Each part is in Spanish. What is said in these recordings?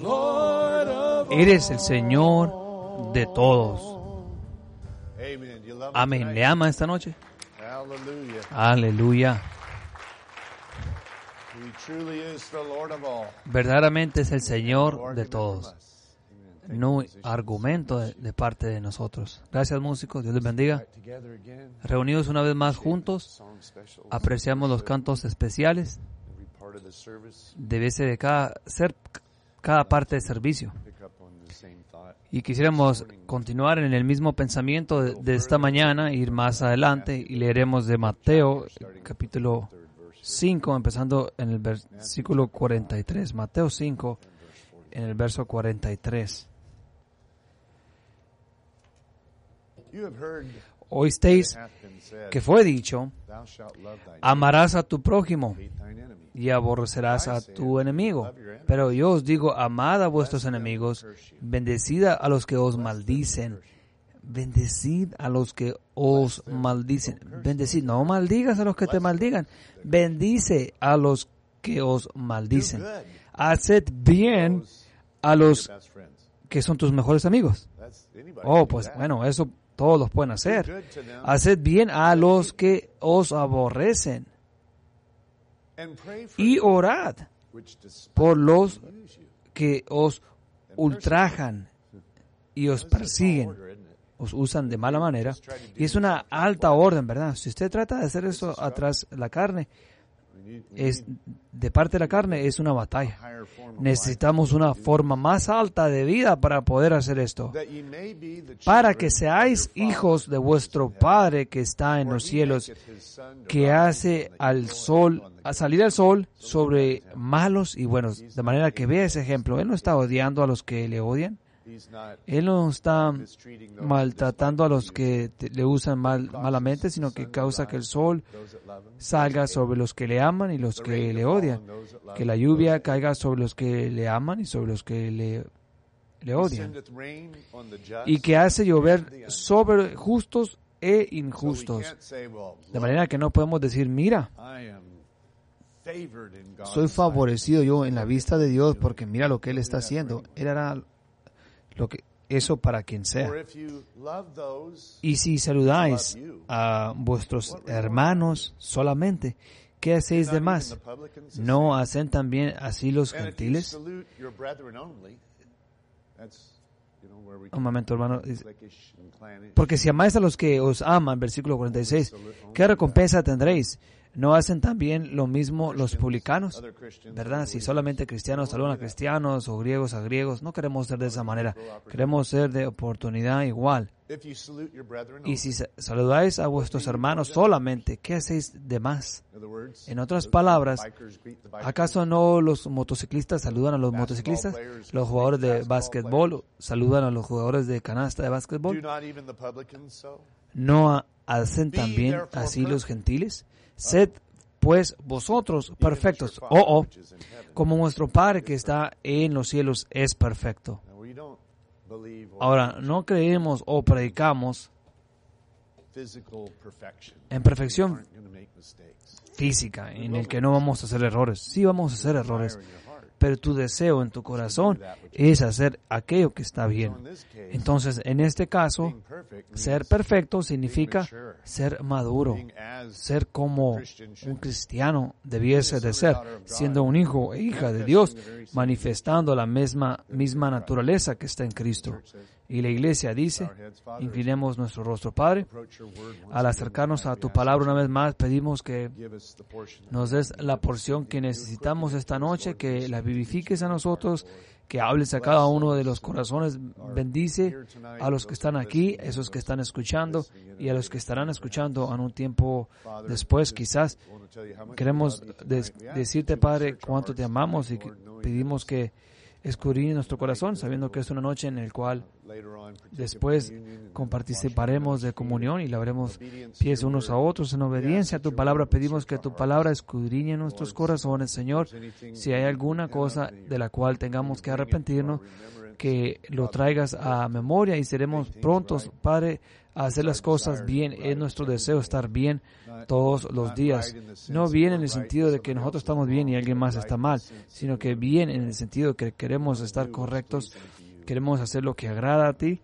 Eres el Señor de todos. Amén. ¿Le ama esta noche? Aleluya. Verdaderamente es el Señor de todos. No argumento de parte de nosotros. Gracias, músicos. Dios les bendiga. Reunidos una vez más juntos, apreciamos los cantos especiales. Debe ser de cada parte del servicio. Y quisiéramos continuar en el mismo pensamiento de esta mañana, ir más adelante y leeremos de Mateo, capítulo 5, empezando en el versículo 43. Mateo 5, en el verso 43. Oísteis que fue dicho, amarás a tu prójimo y aborrecerás a tu enemigo. Pero yo os digo, amad a vuestros enemigos, bendecid a los que os maldicen. Bendecid a los que os maldicen. Bendecid, no maldigas a los que te maldigan. Bendice a los que os maldicen. Haced bien a los que son tus mejores amigos. Oh, pues bueno, eso todos los pueden hacer. Haced bien a los que os aborrecen. Y orad por los que os ultrajan y os persiguen, os usan de mala manera. Y es una alta orden, ¿verdad? Si usted trata de hacer eso atrás de la carne, es de parte de la carne, es una batalla. Necesitamos una forma más alta de vida para poder hacer esto. Para que seáis hijos de vuestro Padre que está en los cielos, que hace salir al sol sobre malos y buenos. De manera que vea ese ejemplo. Él no está odiando a los que le odian. Él no está maltratando a los que le usan malamente, sino que causa que el sol salga sobre los que le aman y los que le odian. Que la lluvia caiga sobre los que le aman y sobre los que le odian. Y que hace llover sobre justos e injustos. De manera que no podemos decir, mira, soy favorecido yo en la vista de Dios porque mira lo que Él está haciendo. Él hará eso para quien sea. Y si saludáis a vuestros hermanos solamente, ¿qué hacéis de más? ¿No hacen también así los gentiles? Un momento, hermano. Porque si amáis a los que os aman, versículo 46, ¿qué recompensa tendréis? ¿No hacen también lo mismo los publicanos? ¿Verdad? Si solamente cristianos saludan a cristianos o griegos a griegos, no queremos ser de esa manera. Queremos ser de oportunidad igual. Y si saludáis a vuestros hermanos solamente, ¿qué hacéis de más? En otras palabras, ¿acaso no los motociclistas saludan a los motociclistas? ¿Los jugadores de básquetbol saludan a los jugadores de canasta de básquetbol? ¿No hacen también así los gentiles? Sed pues vosotros perfectos, como vuestro Padre que está en los cielos es perfecto. Ahora, no creemos o predicamos en perfección física, en el que no vamos a hacer errores. Sí vamos a hacer errores, pero tu deseo en tu corazón es hacer aquello que está bien. Entonces, en este caso, ser perfecto significa ser maduro, ser como un cristiano debiese de ser, siendo un hijo e hija de Dios, manifestando la misma naturaleza que está en Cristo. Y la iglesia dice, inclinemos nuestro rostro, Padre. Al acercarnos a tu palabra una vez más, pedimos que nos des la porción que necesitamos esta noche, que la vivifiques a nosotros, que hables a cada uno de los corazones. Bendice a los que están aquí, esos que están escuchando y a los que estarán escuchando en un tiempo después, quizás. Queremos decirte, Padre, cuánto te amamos y que pedimos que escudriñe nuestro corazón, sabiendo que es una noche en la cual después participaremos de comunión y lavaremos pies unos a otros en obediencia a tu palabra. Pedimos que tu palabra escudriñe nuestros corazones, Señor. Si hay alguna cosa de la cual tengamos que arrepentirnos, que lo traigas a memoria y seremos prontos, Padre, a hacer las cosas bien. Es nuestro deseo estar bien todos los días. No bien en el sentido de que nosotros estamos bien y alguien más está mal, sino que bien en el sentido de que queremos estar correctos, queremos hacer lo que agrada a ti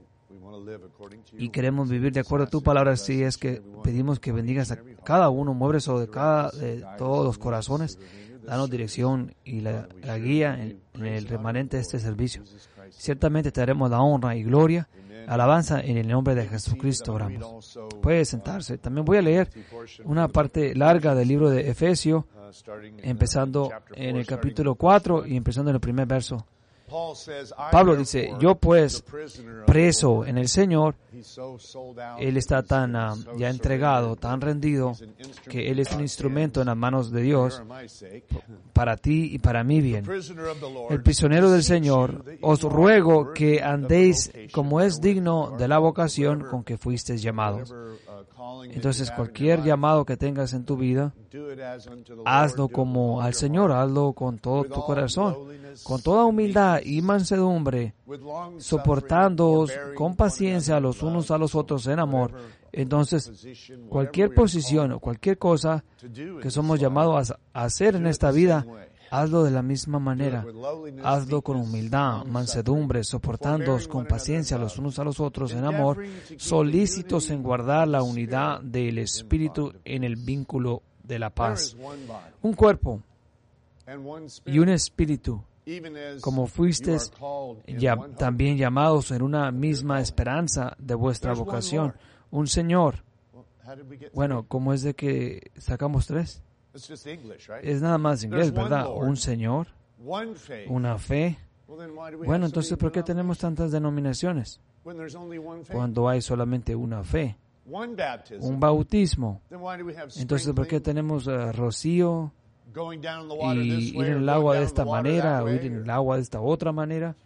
y queremos vivir de acuerdo a tu palabra. Así es que pedimos que bendigas a cada uno, mueve sobre de todos los corazones, danos dirección y la guía en el remanente de este servicio. Ciertamente te daremos la honra y gloria, alabanza en el nombre de Jesucristo oramos. Puede sentarse. También voy a leer una parte larga del libro de Efesios, empezando en el capítulo 4 y empezando en el primer verso. Pablo dice, yo pues, preso en el Señor, él está tan ya entregado, tan rendido, que él es un instrumento en las manos de Dios para ti y para mí bien. El prisionero del Señor, os ruego que andéis como es digno de la vocación con que fuisteis llamados. Entonces, cualquier llamado que tengas en tu vida, hazlo como al Señor, hazlo con todo tu corazón, con toda humildad y mansedumbre, soportándoos con paciencia los unos a los otros en amor. Entonces, cualquier posición o cualquier cosa que somos llamados a hacer en esta vida, hazlo de la misma manera. Hazlo con humildad, mansedumbre, soportándoos con paciencia los unos a los otros en amor, solícitos en guardar la unidad del Espíritu en el vínculo de la paz. Un cuerpo y un espíritu, como fuisteis también llamados en una misma esperanza de vuestra vocación. Un Señor. Bueno, ¿cómo es de que sacamos tres? Es nada más inglés, ¿verdad? Un Señor, una fe. Bueno, entonces, ¿por qué tenemos tantas denominaciones? Cuando hay solamente una fe, un bautismo. Entonces, ¿por qué tenemos rocío y ir en el agua de esta manera o ir en el agua de esta otra manera?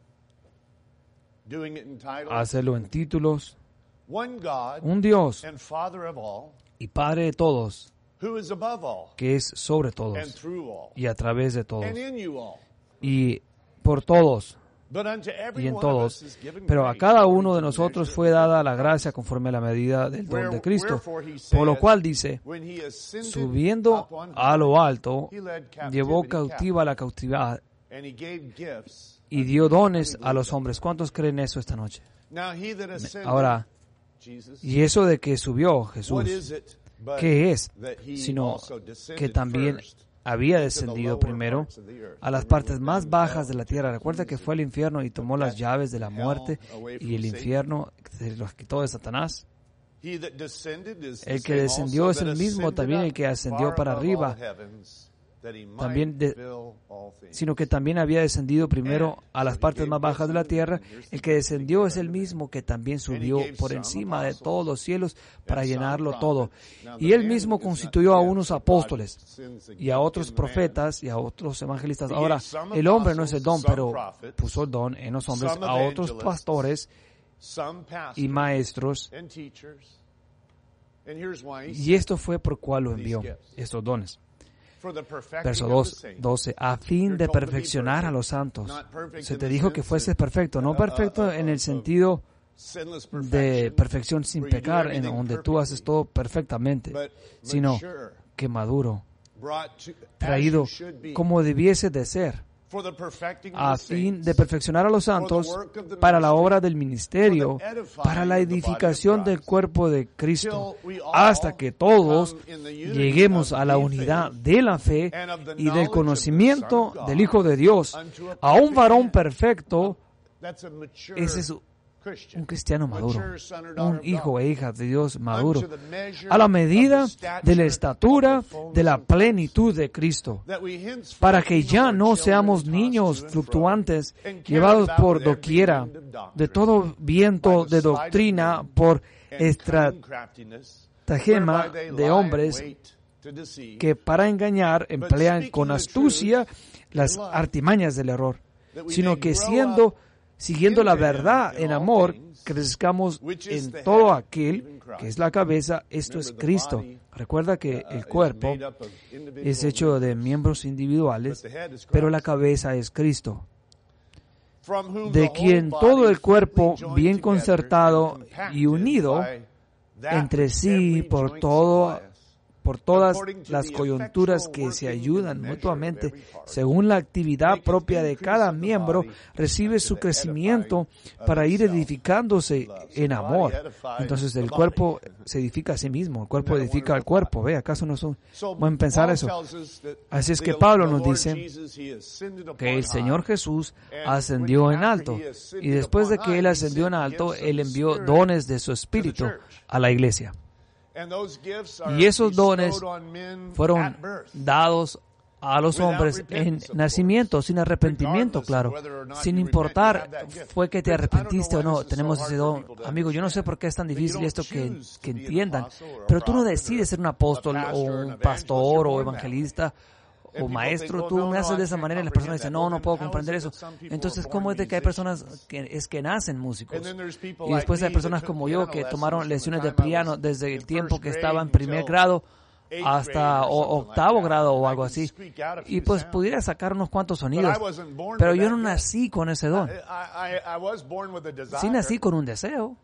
Hacerlo en títulos. Un Dios y Padre de todos, que es sobre todos y a través de todos y por todos y en todos. Pero a cada uno de nosotros fue dada la gracia conforme a la medida del don de Cristo. Por lo cual dice, subiendo a lo alto, llevó cautiva la cautividad y dio dones a los hombres. ¿Cuántos creen eso esta noche? Ahora, y eso de que subió Jesús, ¿qué es? Sino que también había descendido primero a las partes más bajas de la tierra. Recuerda que fue al infierno y tomó las llaves de la muerte y el infierno se los quitó de Satanás. El que descendió es el mismo también el que ascendió para arriba, sino que también había descendido primero a las partes más bajas de la tierra. El que descendió es el mismo que también subió por encima de todos los cielos para llenarlo todo. Y él mismo constituyó a unos apóstoles y a otros profetas y a otros evangelistas. Ahora, el hombre no es el don, pero puso el don en los hombres, a otros pastores y maestros. Y esto fue por cual lo envió, estos dones. Verso 12, a fin de perfeccionar a los santos. Se te dijo que fueses perfecto, no perfecto en el sentido de perfección sin pecar, en donde tú haces todo perfectamente, sino que maduro, traído como debiese de ser, a fin de perfeccionar a los santos para la obra del ministerio, para la edificación del cuerpo de Cristo, hasta que todos lleguemos a la unidad de la fe y del conocimiento del Hijo de Dios, a un varón perfecto. Ese es un cristiano maduro, un hijo e hija de Dios maduro, a la medida de la estatura de la plenitud de Cristo, para que ya no seamos niños fluctuantes, llevados por doquiera de todo viento de doctrina, por estratagema de hombres que para engañar emplean con astucia las artimañas del error, sino que siguiendo la verdad en amor, crezcamos en todo aquel que es la cabeza, esto es Cristo. Recuerda que el cuerpo es hecho de miembros individuales, pero la cabeza es Cristo. de quien todo el cuerpo, bien concertado y unido entre sí por todas las coyunturas que se ayudan mutuamente, según la actividad propia de cada miembro, recibe su crecimiento para ir edificándose en amor. Entonces el cuerpo se edifica a sí mismo, el cuerpo edifica al cuerpo. ¿Ve? ¿Acaso no es un buen pensar eso? Así es que Pablo nos dice que el Señor Jesús ascendió en alto, y después de que Él ascendió en alto, Él envió dones de su Espíritu a la iglesia. Y esos dones fueron dados a los hombres en nacimiento, sin arrepentimiento, claro. Sin importar fue que te arrepentiste o no, tenemos ese don. Amigo, yo no sé por qué es tan difícil esto que entiendan, pero tú no decides ser un apóstol o un pastor o evangelista o maestro, tú naces de esa manera y las personas dicen, no puedo comprender eso. Entonces, ¿cómo es de que hay personas que nacen músicos? Y después hay personas como yo que tomaron lecciones de piano desde el tiempo que estaba en primer grado hasta octavo grado o algo así. Y pues pudiera sacar unos cuantos sonidos. Pero yo no nací con ese don. Sí nací con un deseo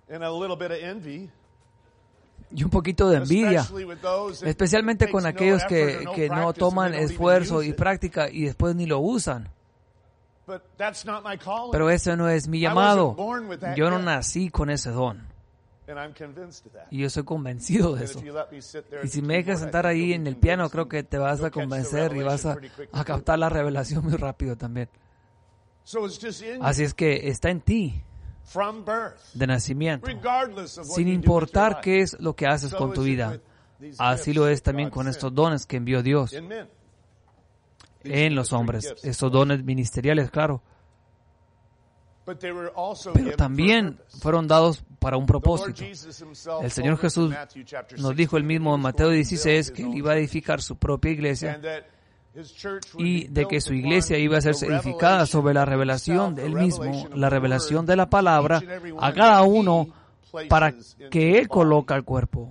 y un poquito de envidia, especialmente con aquellos que no toman esfuerzo y práctica y después ni lo usan. Pero ese no es mi llamado. Yo no nací con ese don. Y yo soy convencido de eso. Y si me dejas sentar ahí en el piano, creo que te vas a convencer y vas a captar la revelación muy rápido también. Así es que está en ti, de nacimiento, sin importar qué es lo que haces con tu vida. Así lo es también con estos dones que envió Dios en los hombres, estos dones ministeriales, claro. Pero también fueron dados para un propósito. El Señor Jesús nos dijo él mismo en Mateo 16 que él iba a edificar su propia iglesia y de que su iglesia iba a ser edificada sobre la revelación de él mismo, la revelación de la palabra a cada uno para que él coloca el cuerpo.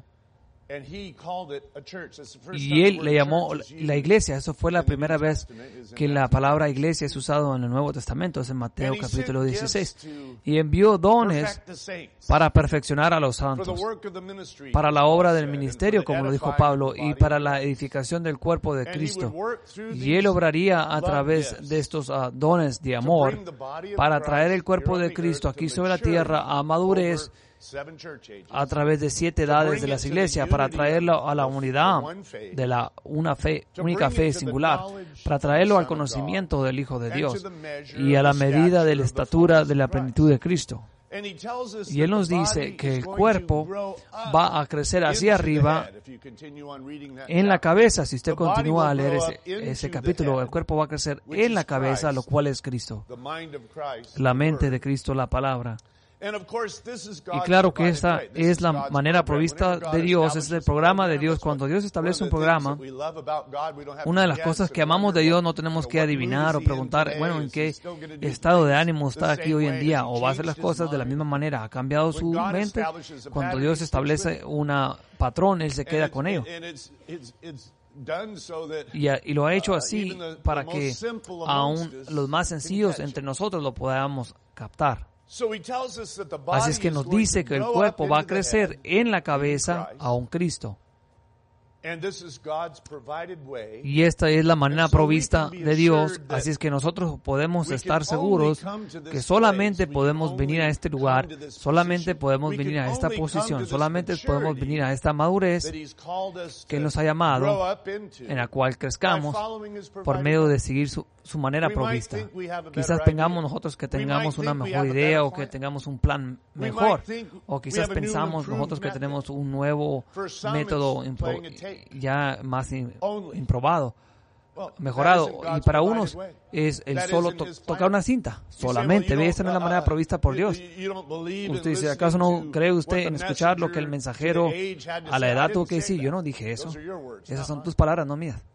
Y él le llamó la iglesia. Eso fue la primera vez que la palabra iglesia es usada en el Nuevo Testamento, es en Mateo capítulo 16. Y envió dones para perfeccionar a los santos, para la obra del ministerio, como lo dijo Pablo, y para la edificación del cuerpo de Cristo. Y él obraría a través de estos dones de amor para traer el cuerpo de Cristo aquí sobre la tierra a madurez a través de 7 edades de las iglesias, para traerlo a la unidad de la única fe singular, para traerlo al conocimiento del Hijo de Dios y a la medida de la estatura de la plenitud de Cristo. Y Él nos dice que el cuerpo va a crecer hacia arriba en la cabeza. Si usted continúa a leer ese capítulo, el cuerpo va a crecer en la cabeza, lo cual es Cristo, la mente de Cristo, la palabra. Y claro que esta es la manera provista de Dios, es el programa de Dios. Cuando Dios establece un programa, una de las cosas que amamos de Dios no tenemos que adivinar o preguntar, bueno, ¿en qué estado de ánimo está aquí hoy en día? ¿O va a hacer las cosas de la misma manera? ¿Ha cambiado su mente? Cuando Dios establece un patrón, Él se queda con ello. Y lo ha hecho así para que aún los más sencillos entre nosotros lo podamos captar. Así es que nos dice que el cuerpo va a crecer en la cabeza a un Cristo. Y esta es la manera provista de Dios. Así es que nosotros podemos estar seguros que solamente podemos venir a este lugar, solamente podemos venir a esta posición, solamente podemos venir a esta madurez que Él nos ha llamado, en la cual crezcamos por medio de seguir su manera provista. Quizás nosotros que tengamos una mejor idea o que tengamos un plan mejor, o quizás pensamos nosotros que tenemos un nuevo método ya más improbado, mejorado, y para unos es el solo tocar una cinta, solamente. Ve, esta no es la manera provista por Dios. Usted dice, ¿acaso no cree usted en escuchar lo que el mensajero a la edad tuvo que decir? Yo no dije eso. Esas son tus palabras, no mías.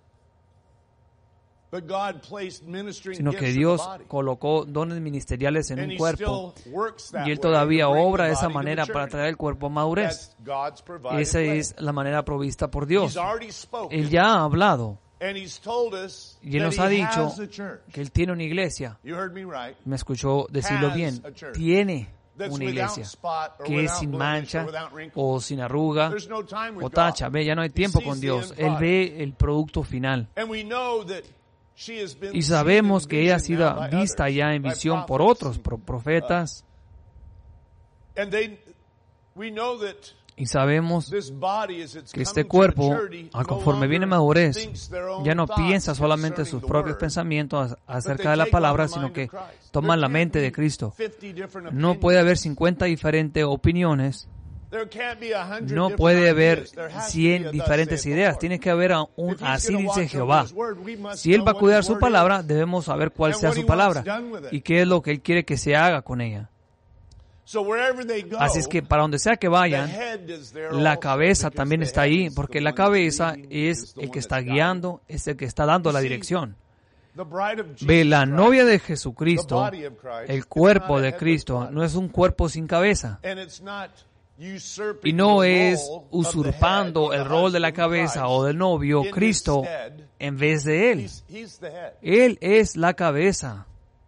Sino que Dios colocó dones ministeriales en un cuerpo y Él todavía obra de esa manera para traer el cuerpo a madurez. Esa es la manera provista por Dios. Él ya ha hablado Y Él nos ha dicho que Él tiene una iglesia. Me escuchó decirlo bien. Tiene una iglesia que es sin mancha o sin arruga o tacha. Ve, ya no hay tiempo con Dios. Él ve el producto final. Y sabemos que ella ha sido vista ya en visión por otros profetas. Y sabemos que este cuerpo, conforme viene madurez, ya no piensa solamente sus propios pensamientos acerca de la palabra, sino que toma la mente de Cristo. No puede haber 50 diferentes opiniones. No puede haber 100 diferentes ideas. Tiene que haber así dice Jehová. Si Él va a cuidar su palabra, debemos saber cuál sea su palabra y qué es lo que Él quiere que se haga con ella. Así es que para donde sea que vayan, la cabeza también está ahí, porque la cabeza es el que está guiando, es el que está dando la dirección. Ve, la novia de Jesucristo, el cuerpo de Cristo, no es un cuerpo sin cabeza. Y no es usurpando el rol de la cabeza o del novio, Cristo, en vez de Él. Él es la cabeza.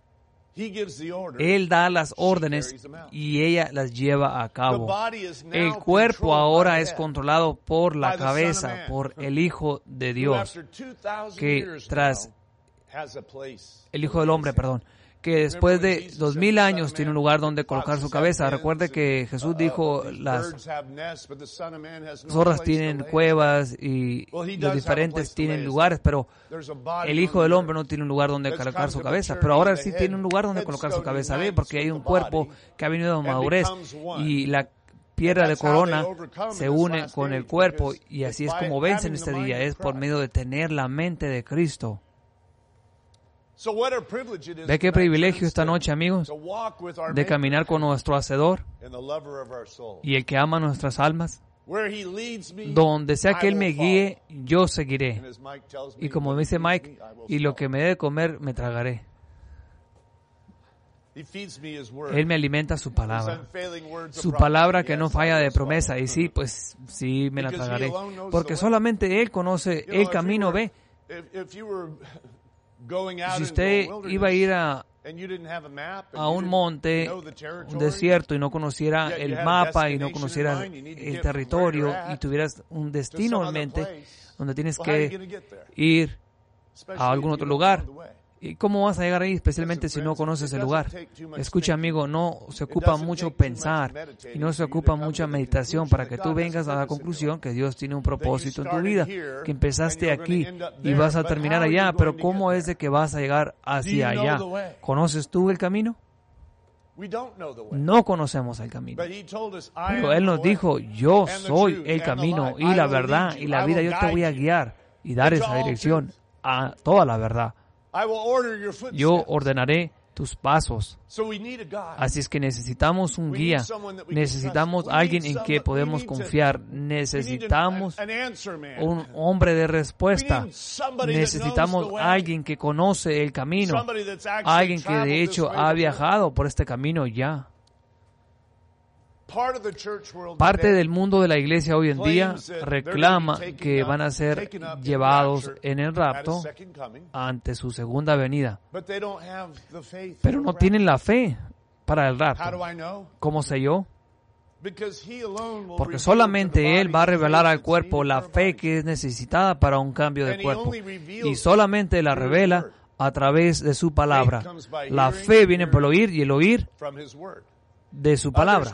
Él da las órdenes y ella las lleva a cabo. El cuerpo ahora es controlado por la cabeza, por el Hijo de Dios, que tras el Hijo del Hombre, que después de 2000 años tiene un lugar donde colocar su cabeza. Recuerde que Jesús dijo, las zorras tienen cuevas y los diferentes tienen lugares, pero el Hijo del Hombre no tiene un lugar donde colocar su cabeza. Pero ahora sí tiene un lugar donde colocar su cabeza, ¿ve? Porque hay un cuerpo que ha venido a madurez y la piedra de corona se une con el cuerpo y así es como vence en este día. Es por medio de tener la mente de Cristo. ¿Ve qué privilegio esta noche, amigos? De caminar con nuestro Hacedor y el que ama nuestras almas. Donde sea que Él me guíe, yo seguiré. Y como me dice Mike, y lo que me dé de comer, me tragaré. Él me alimenta su palabra. Su palabra que no falla de promesa. Y sí, pues sí me la tragaré. Porque solamente Él conoce el camino, ve. Si usted iba a ir a un monte, un desierto, y no conociera el mapa y no conociera el territorio y tuvieras un destino en mente donde tienes que ir a algún otro lugar, ¿y cómo vas a llegar ahí, especialmente si no conoces el lugar? Escucha, amigo, no se ocupa mucho pensar y no se ocupa mucha meditación para que tú vengas a la conclusión que Dios tiene un propósito en tu vida, que empezaste aquí y vas a terminar allá, pero ¿cómo es de que vas a llegar hacia allá? ¿Conoces tú el camino? No conocemos el camino. Pero Él nos dijo, yo soy el camino y la verdad y la vida. Yo te voy a guiar y dar esa dirección a toda la verdad. Yo ordenaré tus pasos. Así es que necesitamos un guía, necesitamos alguien en que podemos confiar, necesitamos un hombre de respuesta, necesitamos alguien que conoce el camino, alguien que de hecho ha viajado por este camino ya. Parte del mundo de la iglesia hoy en día reclama que van a ser llevados en el rapto ante su segunda venida. Pero no tienen la fe para el rapto. ¿Cómo sé yo? Porque solamente Él va a revelar al cuerpo la fe que es necesitada para un cambio de cuerpo. Y solamente la revela a través de su palabra. La fe viene por el oír y el oír de su palabra.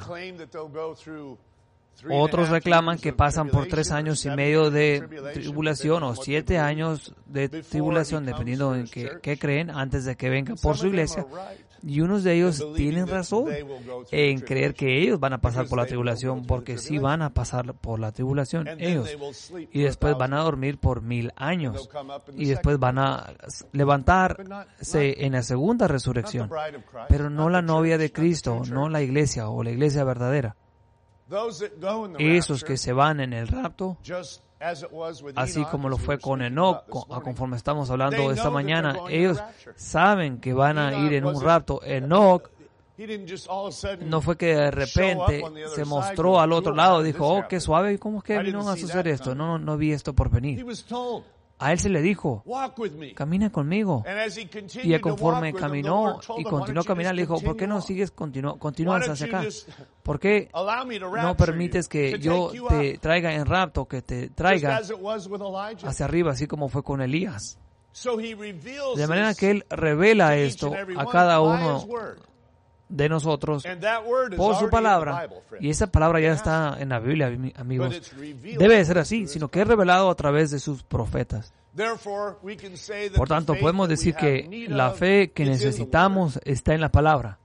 Otros reclaman que pasan por 3 años y medio de tribulación o 7 años de tribulación, dependiendo en qué creen, antes de que venga por su iglesia. Y unos de ellos tienen razón en creer que ellos van a pasar por la tribulación, porque sí van a pasar por la tribulación ellos. Y después van a dormir por 1000 años. Y después van a levantarse en la segunda resurrección. Pero no la novia de Cristo, no la iglesia o la iglesia verdadera. Esos que se van en el rapto, así como lo fue con Enoc, conforme estamos hablando esta mañana, ellos saben que van a ir en un rapto. Enoc no fue que de repente se mostró al otro lado y dijo, oh, qué suave, ¿cómo es que vino a suceder esto? No vi esto por venir. A él se le dijo, camina conmigo. Y conforme caminó y continuó a caminar, le dijo, ¿por qué no sigues, continúas hacia acá? ¿Por qué no permites que yo te traiga en rapto, que te traiga hacia arriba, así como fue con Elías? De manera que Él revela esto a cada uno de nosotros por su palabra, y esa palabra ya está en la Biblia, amigos. Debe de ser así, sino que es revelado a través de sus profetas. Por tanto, podemos decir que la fe que necesitamos está en la palabra,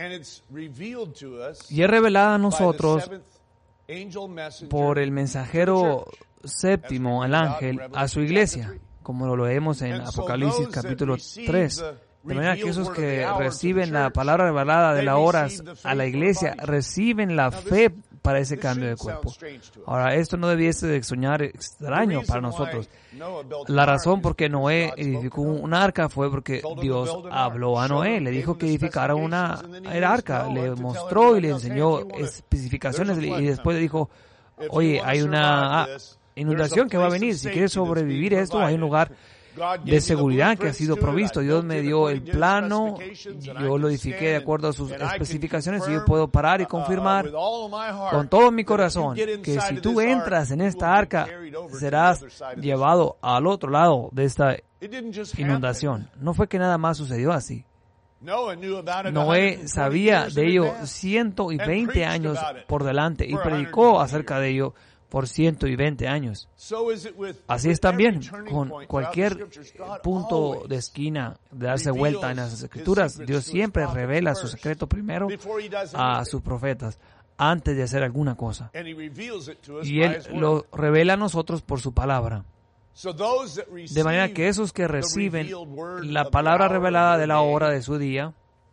y es revelada a nosotros por el mensajero séptimo, el ángel, a su iglesia, como lo leemos en Apocalipsis capítulo 3. De manera que esos que reciben la palabra revelada de la hora a la iglesia, reciben la fe para ese cambio de cuerpo. Ahora, esto no debiese de sonar extraño para nosotros. La razón por qué Noé edificó un arca fue porque Dios habló a Noé, le dijo que edificara una arca, le mostró y le enseñó especificaciones, y después le dijo, oye, hay una inundación que va a venir, si quieres sobrevivir esto, hay un lugar de seguridad que ha sido provisto. Dios me dio el plano, yo lo edifiqué de acuerdo a sus especificaciones, y yo puedo parar y confirmar con todo mi corazón que si tú entras en esta arca, serás llevado al otro lado de esta inundación. No fue que nada más sucedió así. Noé sabía de ello 120 años por delante y predicó acerca de ello por 120 años. Así es también con cualquier punto de esquina de darse vuelta en las Escrituras. Dios siempre revela su secreto primero a sus profetas antes de hacer alguna cosa. Y Él lo revela a nosotros por su palabra. De manera que esos que reciben la palabra revelada de la hora de su día,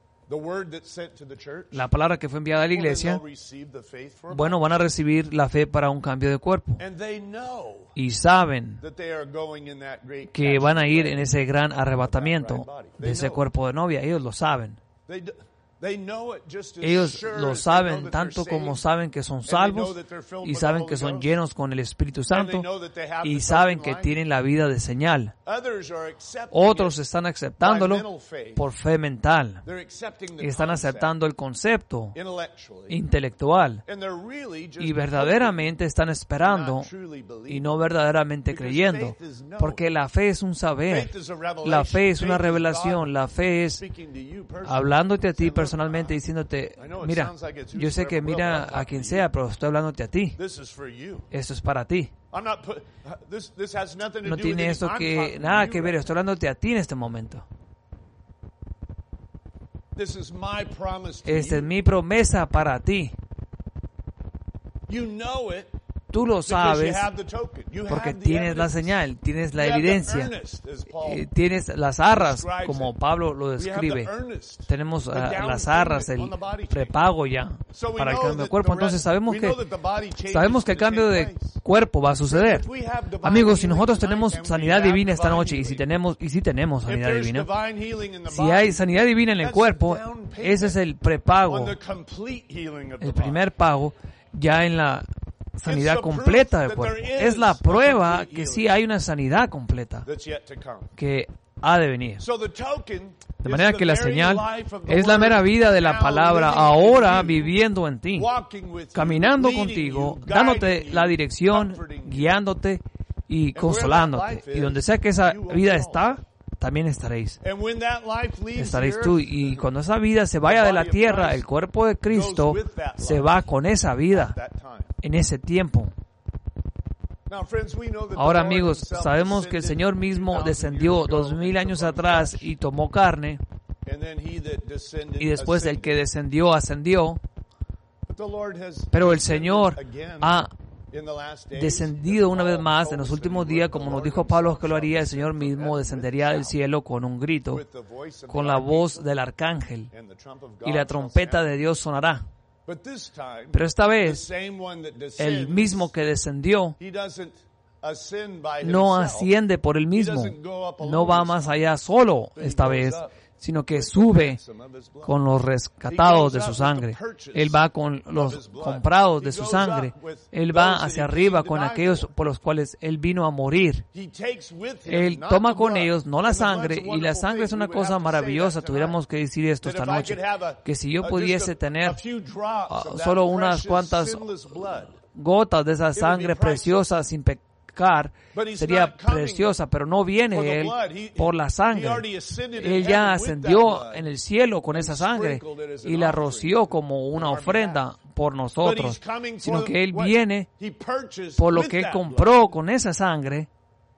la palabra que fue enviada a la iglesia, bueno, van a recibir la fe para un cambio de cuerpo. Y saben que van a ir en ese gran arrebatamiento de ese cuerpo de novia. Ellos lo saben. Ellos lo saben tanto como saben que son salvos, y saben que son llenos con el Espíritu Santo, y saben que tienen la vida de señal. Otros están aceptándolo por fe mental, y están aceptando el concepto intelectual, y verdaderamente están esperando y no verdaderamente creyendo, porque la fe es un saber, la fe es una revelación, la fe es hablándote a ti personalmente, diciéndote, mira, yo sé que mira a quien sea, pero estoy hablándote a ti. Esto es para ti. No tiene esto nada que ver, estoy hablándote a ti en este momento. Esta es mi promesa para ti. Tú lo sabes porque tienes la señal, tienes la evidencia, tienes las arras, como Pablo lo describe. Tenemos las arras, el prepago ya para el cambio de cuerpo. Entonces sabemos que el cambio de cuerpo va a suceder. Amigos, si nosotros tenemos sanidad divina esta noche, y si tenemos sanidad divina, si hay sanidad divina en el cuerpo, ese es el prepago, el primer pago ya en la sanidad completa del cuerpo. Es la prueba que sí hay una sanidad completa que ha de venir. De manera que la señal es la mera vida de la palabra ahora viviendo en ti, caminando contigo, dándote la dirección, guiándote y consolándote. Y donde sea que esa vida está, también estaréis tú. Y cuando esa vida se vaya de la tierra, el cuerpo de Cristo se va con esa vida en ese tiempo. Ahora, amigos, sabemos que el Señor mismo descendió 2000 años atrás y tomó carne, y después el que descendió ascendió, pero el Señor ha descendido una vez más en los últimos días, como nos dijo Pablo que lo haría. El Señor mismo descendería del cielo con un grito, con la voz del arcángel, y la trompeta de Dios sonará. Pero esta vez, el mismo que descendió no asciende por él mismo, no va más allá solo esta vez, sino que sube con los rescatados de su sangre. Él va con los comprados de su sangre. Él va hacia arriba con aquellos por los cuales Él vino a morir. Él toma con ellos, no la sangre, y la sangre es una cosa maravillosa. Tuviéramos que decir esto esta noche, que si yo pudiese tener solo unas cuantas gotas de esa sangre preciosa sin pecar, sería preciosa, pero no viene Él por la sangre. Él ya ascendió en el cielo con esa sangre y la roció como una ofrenda por nosotros, sino que Él viene por lo que Él compró con esa sangre,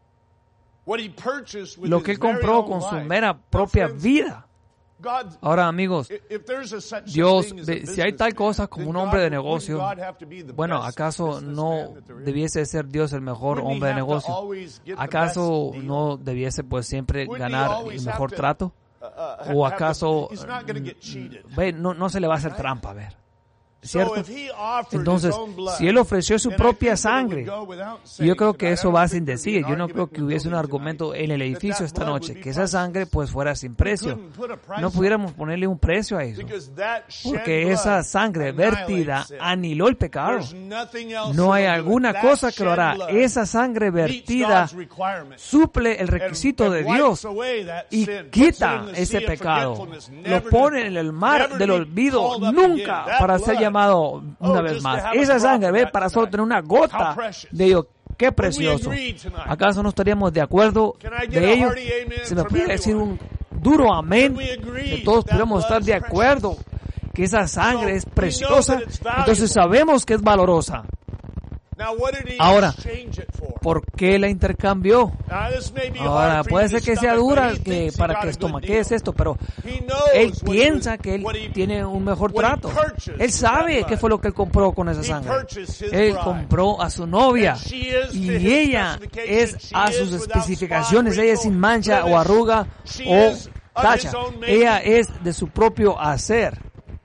lo que Él compró con su mera propia vida. Ahora, amigos, Dios, si hay tal cosa como un hombre de negocio, bueno, ¿acaso no debiese ser Dios el mejor hombre de negocio? ¿Acaso no debiese pues siempre ganar el mejor trato? ¿O acaso no se le va a hacer trampa, a ver? ¿Cierto? Entonces, si Él ofreció su propia sangre, yo creo que eso va sin decir. Yo no creo que hubiese un argumento en el edificio esta noche, que esa sangre pues fuera sin precio. No pudiéramos ponerle un precio a eso, porque esa sangre vertida aniló el pecado. No hay alguna cosa que lo hará. Esa sangre vertida suple el requisito de Dios y quita ese pecado. Lo pone en el mar del olvido nunca para ser llamado una vez más. Esa sangre, ve, para solo tener una gota de ello. ¡Qué precioso! ¿Acaso no estaríamos de acuerdo de ello? ¿Se me puede decir un duro amén? Que todos pudiéramos estar de acuerdo que esa sangre es preciosa. Entonces sabemos que es valorosa. Ahora, ¿por qué la intercambió? Ahora, puede ser que sea dura para que estomaquees esto, pero Él piensa que Él tiene un mejor trato. Él sabe qué fue lo que Él compró con esa sangre. Él compró a su novia y ella es a sus especificaciones. Ella es sin mancha o arruga o tacha. Ella es de su propio hacer.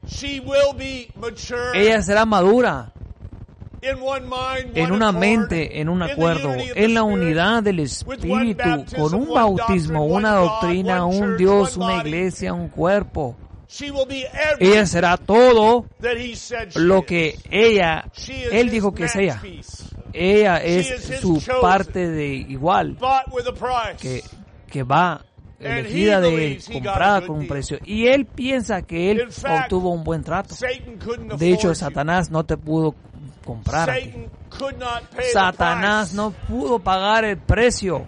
Ella será madura en una mente, en un acuerdo, en la unidad del Espíritu, con un bautismo, una doctrina, un Dios, una iglesia, un cuerpo. Ella será todo lo que Él dijo que es ella. Ella es su parte de igual, que va elegida de Él, comprada con un precio. Y Él piensa que Él obtuvo un buen trato. De hecho, Satanás no te pudo comprar aquí. Satanás no pudo pagar el precio.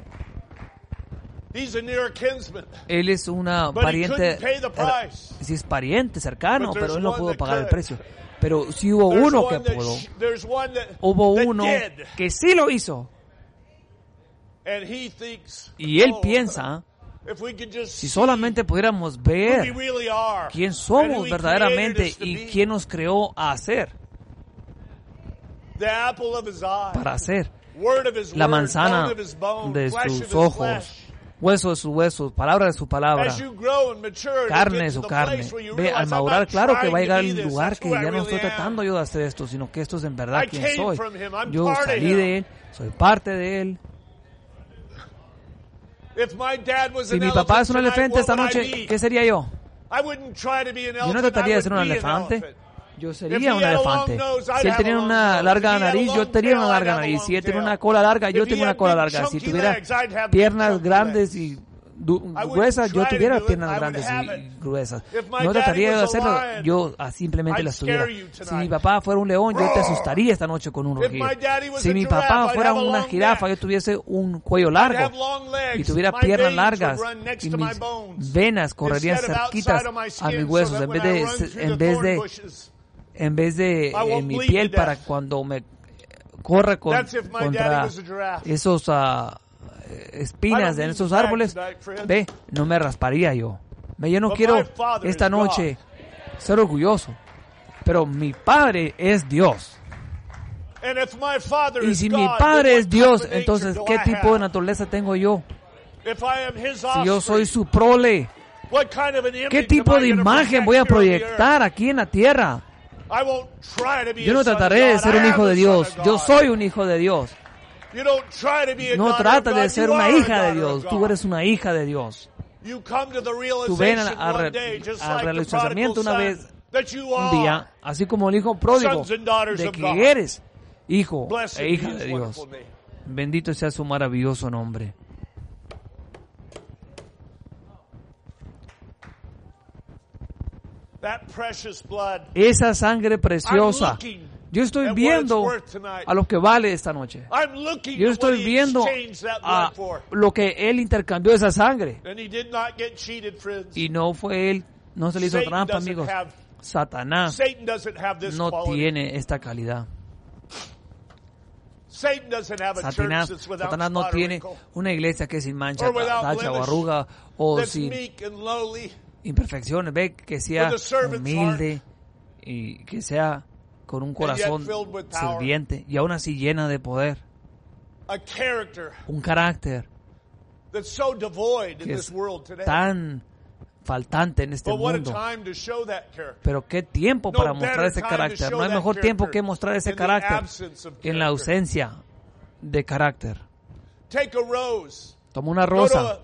Él es una pariente, si es pariente cercano, pero él no pudo pagar el precio. Pero si hubo uno que pudo, hubo uno que sí lo hizo. Y él piensa, si solamente pudiéramos ver quién somos verdaderamente y quién nos creó a hacer, para hacer la manzana de sus ojos, hueso de sus huesos, palabra de su palabra, carne de su carne. Ve, al madurar, claro que va a llegar al lugar que ya no estoy tratando yo de hacer esto, sino que esto es en verdad quien soy. Yo salí de Él, soy parte de Él. Si mi papá es un elefante esta noche, ¿qué sería yo? Yo no trataría de ser un elefante. Yo sería un elefante. Si él tenía una larga nariz, yo tenía una larga nariz. Si él tenía una cola larga, yo tenía una cola larga. Si tuviera piernas grandes y gruesas, yo tuviera piernas grandes y gruesas. No trataría de hacerlo, yo simplemente las tuviera. Si mi papá fuera un león, yo te asustaría esta noche con un rugido. Si mi papá fuera una jirafa, yo tuviese un cuello largo y tuviera piernas largas y mis venas correrían cerquitas a mis huesos en vez de en mi piel, para cuando me corra contra esos espinas en esos árboles, ve, no me rasparía yo. Ve, yo no quiero esta noche ser orgulloso, pero mi Padre es Dios. Y si mi Padre es Dios, entonces ¿qué tipo de naturaleza tengo yo? Si yo soy su prole, ¿qué tipo de imagen voy a proyectar aquí en la tierra? Yo no trataré de ser un hijo de Dios. Yo soy un hijo de Dios. No trata de ser una hija de Dios. Tú eres una hija de Dios. Tú ven al realizamiento una vez, un día, así como el hijo pródigo, de que eres hijo e hija de Dios. Bendito sea su maravilloso nombre. Esa sangre preciosa. Yo estoy viendo a lo que vale esta noche. Yo estoy viendo a lo que Él intercambió esa sangre. Y no fue Él, no se le hizo trampa, amigos. Satanás no tiene esta calidad. Satanás no tiene una iglesia que sin mancha, tacha o arruga o sin imperfecciones. Ve que sea humilde y que sea con un corazón sirviente y aún así llena de poder. Un carácter que es tan faltante en este mundo. Pero qué tiempo para mostrar ese carácter. No hay mejor tiempo que mostrar ese carácter en la ausencia de carácter. Toma una rosa.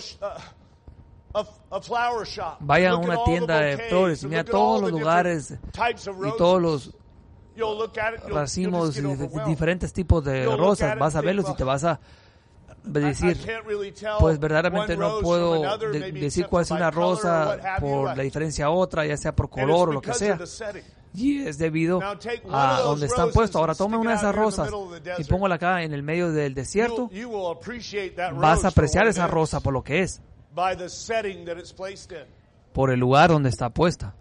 Vaya a una tienda de flores y mira todos los lugares y todos los racimos y diferentes tipos de rosas. Vas a verlos y te vas a decir, pues verdaderamente no puedo decir cuál es una rosa por la diferencia a otra, ya sea por color o lo que sea. Y es debido a donde están puestos. Ahora tome una de esas rosas y póngala acá en el medio del desierto. Vas a apreciar esa rosa por lo que es, por el lugar donde está puesta.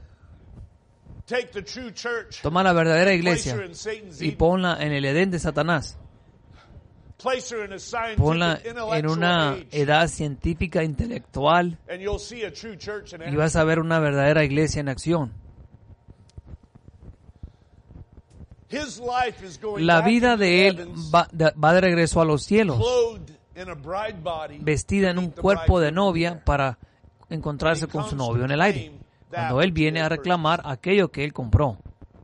Toma la verdadera iglesia y ponla en el Edén de Satanás. Ponla en una edad científica, intelectual, y vas a ver una verdadera iglesia en acción. La vida de él va de regreso a los cielos, vestida en un cuerpo de novia para encontrarse con su novio en el aire, cuando él viene a reclamar aquello que él compró.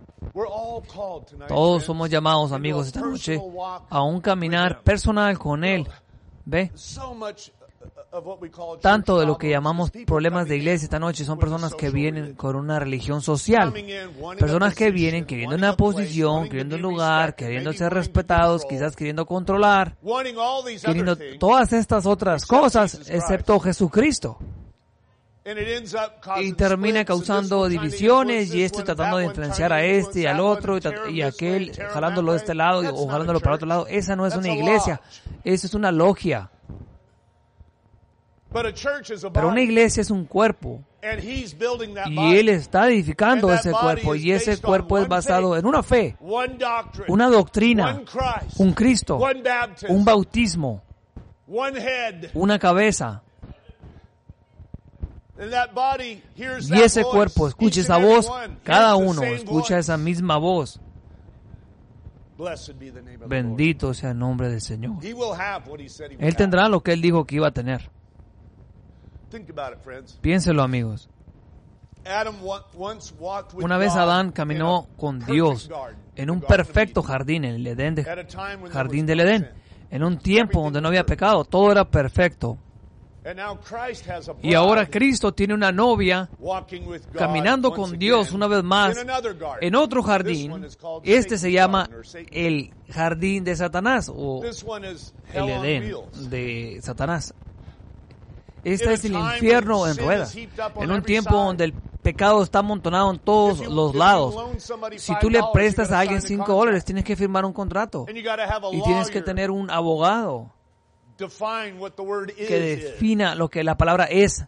Todos somos llamados, amigos, esta noche a un caminar personal con Él. ¿Ve? Tanto de lo que llamamos problemas de iglesia esta noche son personas que vienen con una religión social. Personas que vienen queriendo una posición, queriendo un lugar, queriendo ser respetados, quizás queriendo controlar, queriendo todas estas otras cosas, excepto Jesucristo. Y termina causando divisiones y tratando de influenciar a y al otro y aquel jalándolo de este lado o jalándolo para el otro lado. Esa no es una iglesia, esa es una logia. Pero una iglesia es un cuerpo y Él está edificando ese cuerpo y ese cuerpo es basado en una fe, una doctrina, un Cristo, un bautismo, una cabeza. Y ese cuerpo escucha esa voz, cada uno escucha esa misma voz. Bendito sea el nombre del Señor. Él tendrá lo que Él dijo que iba a tener. Piénselo, amigos. Una vez Adán caminó con Dios en un perfecto jardín, en el Edén jardín del Edén. En un tiempo donde no había pecado, todo era perfecto. Y ahora Cristo tiene una novia caminando con Dios una vez más en otro jardín. Este se llama el jardín de Satanás o el Edén de Satanás. Este es el infierno en ruedas. En un tiempo donde el pecado está amontonado en todos los lados. Si tú le prestas a alguien $5, tienes que firmar un contrato. Y tienes que tener un abogado que defina lo que la palabra es.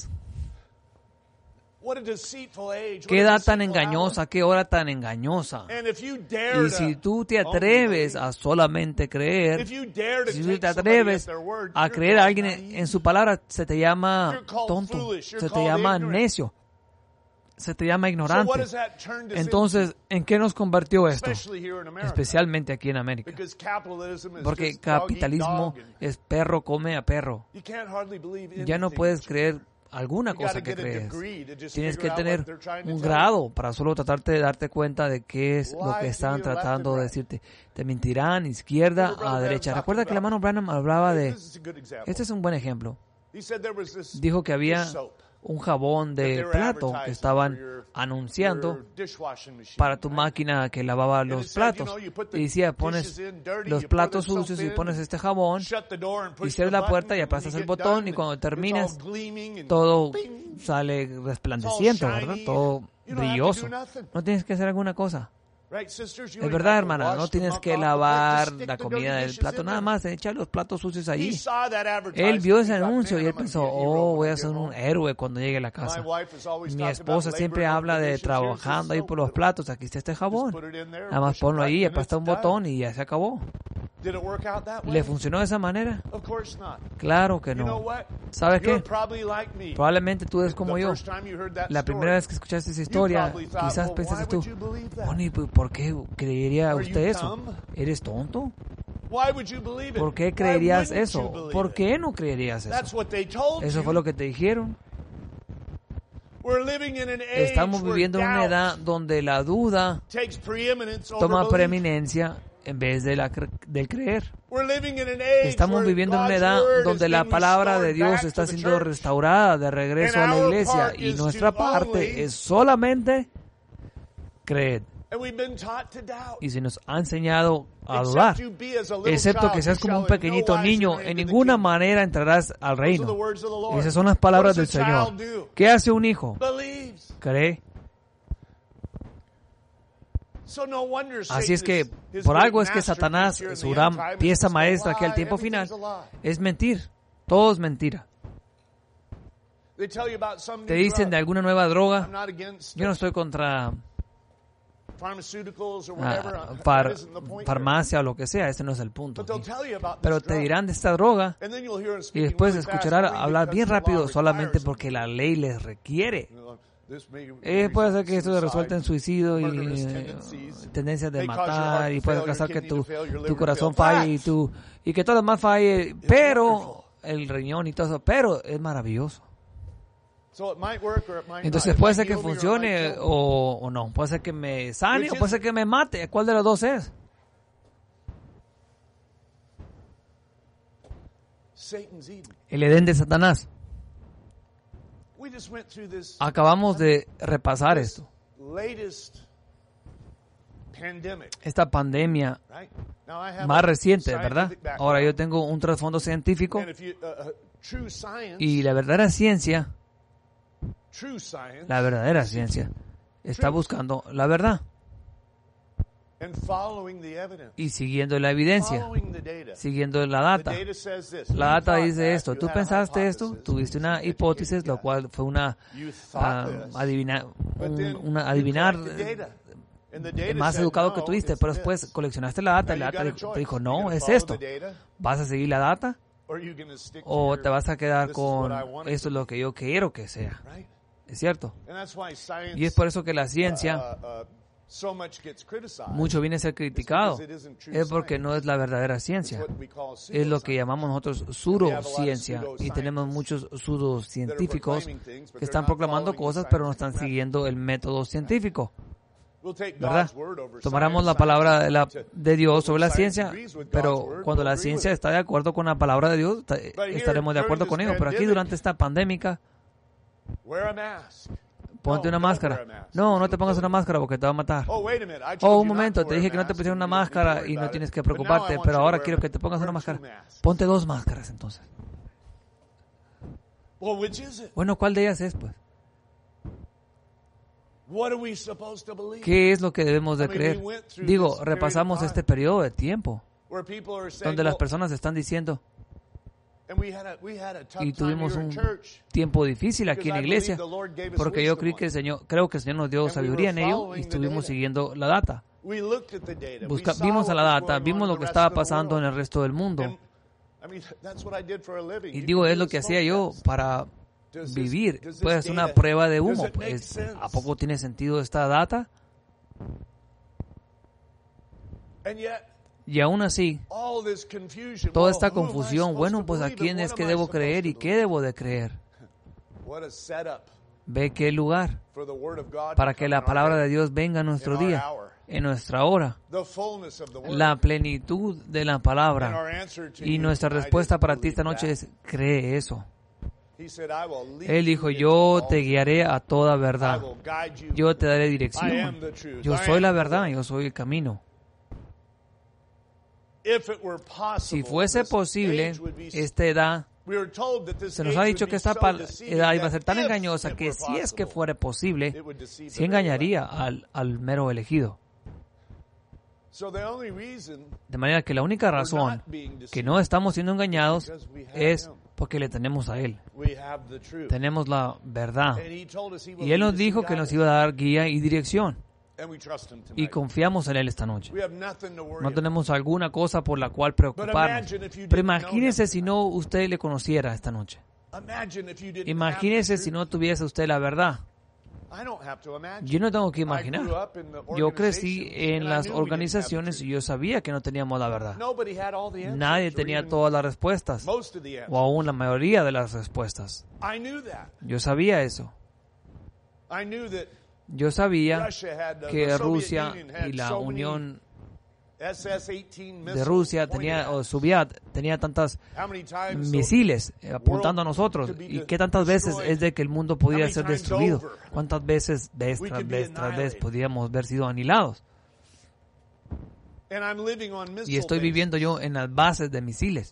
Qué edad tan engañosa, qué hora tan engañosa. Y si tú te atreves a solamente creer, si tú te atreves a creer a alguien en su palabra, se te llama tonto, se te llama necio, se te llama ignorante. Entonces, ¿en qué nos convirtió esto? Especialmente aquí en América. Porque capitalismo es perro come a perro. Ya no puedes creer alguna cosa que crees. Tienes que tener un grado para solo tratarte de darte cuenta de qué es lo que están tratando de decirte. Te mentirán izquierda a derecha. Recuerda que el hermano Branham hablaba de... Este es un buen ejemplo. Dijo que había un jabón de plato que estaban anunciando para tu máquina que lavaba los platos. Y decía, pones los platos sucios y pones este jabón y cierras la puerta y aplastas el botón y cuando terminas todo sale resplandeciente, ¿verdad? Todo brilloso. No tienes que hacer alguna cosa. Es verdad, hermana, no tienes que lavar la comida del plato, nada más, echar los platos sucios ahí. Él vio ese anuncio y él pensó, oh, voy a ser un héroe cuando llegue a la casa. Mi esposa siempre habla de trabajando ahí por los platos, aquí está este jabón. Nada más ponlo ahí, aplasta un botón y ya se acabó. ¿Le funcionó de esa manera? Claro que no. ¿Sabes qué? Probablemente tú eres como yo. La primera vez que escuchaste esa historia, quizás pensaste tú, Bonnie, ¿por qué creería usted eso? ¿Eres tonto? ¿Por qué creerías eso? ¿Por qué no creerías eso? Eso fue lo que te dijeron. Estamos viviendo en una edad donde la duda toma preeminencia en vez de del creer. Estamos viviendo en una edad donde la palabra de Dios está siendo restaurada de regreso a la iglesia y nuestra parte es solamente creer. Y se nos ha enseñado a dudar, excepto que seas como un pequeñito niño, en ninguna manera entrarás al reino. Esas son las palabras del Señor. ¿Qué hace un hijo? Cree. Así es que, por algo es que Satanás, su gran pieza maestra aquí al tiempo final, es mentir. Todo es mentira. Te dicen de alguna nueva droga. Yo no estoy contra farmacia o lo que sea, ese no es el punto. Pero te dirán de esta droga y después escucharán hablar bien rápido solamente porque la ley les requiere. Puede ser que esto se resuelta en suicidio y tendencias de matar y puede causar que tu corazón falle y que todo lo demás falle, pero el riñón y todo eso, pero es maravilloso. Entonces puede ser que funcione o no, puede ser que me sane o puede ser que me mate. ¿Cuál de los dos es? El Edén de Satanás. Acabamos de repasar esto. Esta pandemia más reciente, ¿verdad? Ahora yo tengo un trasfondo científico y la verdadera ciencia está buscando la verdad y siguiendo la evidencia, siguiendo la data. La data dice esto, tú pensaste esto, tuviste una hipótesis, lo cual fue adivinar más educado que tuviste, pero después coleccionaste la data y la data te dijo, no, es esto. ¿Vas a seguir la data? ¿O te vas a quedar con esto es lo que yo quiero que sea? ¿Es cierto? Y es por eso que la ciencia mucho viene a ser criticado. Es porque no es la verdadera ciencia. Es lo que llamamos nosotros pseudociencia. Y tenemos muchos pseudocientíficos que están proclamando cosas, pero no están siguiendo el método científico. ¿Verdad? Tomaremos la palabra de Dios sobre la ciencia, pero cuando la ciencia está de acuerdo con la palabra de Dios, estaremos de acuerdo con ello. Pero aquí durante esta pandemia, ponte una máscara. No, no te pongas una máscara porque te va a matar. Oh, un momento, te dije que no te pusieras una máscara y no tienes que preocuparte, pero ahora quiero que te pongas una máscara. Ponte 2 máscaras entonces. Bueno, ¿cuál de ellas es, pues? ¿Qué es lo que debemos de creer? Digo, repasamos este periodo de tiempo donde las personas están diciendo, y tuvimos un tiempo difícil aquí en la iglesia porque yo creo que el Señor nos dio sabiduría en ello y estuvimos siguiendo la data. Vimos a la data, vimos lo que estaba pasando en el resto del mundo. Y digo, es lo que hacía yo para vivir. Pues es una prueba de humo. Pues, ¿a poco tiene sentido esta data? Y aún así, toda esta confusión, bueno, pues ¿a quién es que debo creer y qué debo de creer? Ve qué lugar para que la palabra de Dios venga en nuestro día, en nuestra hora, la plenitud de la palabra. Y nuestra respuesta para ti esta noche es, cree eso. Él dijo, yo te guiaré a toda verdad. Yo te daré dirección. Yo soy la verdad, yo soy el camino. Si fuese posible, esta edad, se nos ha dicho que esta edad iba a ser tan engañosa que si es que fuera posible, sí engañaría al mero elegido. De manera que la única razón que no estamos siendo engañados es porque le tenemos a Él. Tenemos la verdad. Y Él nos dijo que nos iba a dar guía y dirección. Y confiamos en Él esta noche. No tenemos alguna cosa por la cual preocuparnos. Pero imagínese si no usted le conociera esta noche. Imagínese si no tuviese usted la verdad. Yo no tengo que imaginar. Yo crecí en las organizaciones y yo sabía que no teníamos la verdad. Nadie tenía todas las respuestas, o aún la mayoría de las respuestas. Yo sabía eso. Yo sabía que Rusia y la Unión de Rusia Soviet tenía tantas misiles apuntando a nosotros, y qué tantas veces es de que el mundo podía ser destruido, cuántas veces vez tras vez podíamos haber sido anihilados. Y estoy viviendo yo en las bases de misiles.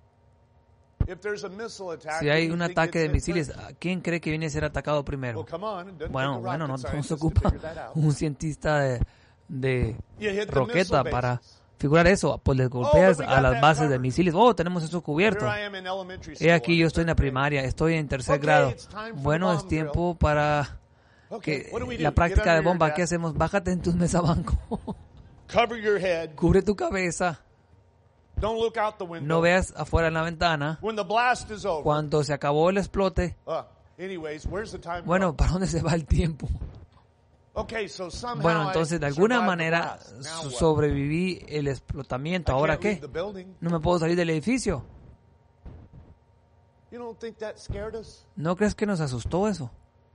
Si hay un ataque de misiles, ¿quién cree que viene a ser atacado primero? Bueno, no se ocupa un cientista de roqueta para figurar eso. Pues les golpeas a las bases de misiles. Oh, tenemos eso cubierto. He aquí, yo estoy en la primaria, estoy en tercer grado. Bueno, es tiempo para que la práctica de bomba. ¿Qué hacemos? Bájate en tus mesabanco. Cubre tu cabeza. No veas afuera en la ventana. Cuando se acabó el explote. Bueno, ¿para dónde se va el tiempo? Bueno, entonces de alguna manera sobreviví el explotamiento. ¿Ahora qué? No me puedo salir del edificio. ¿No crees que nos asustó eso?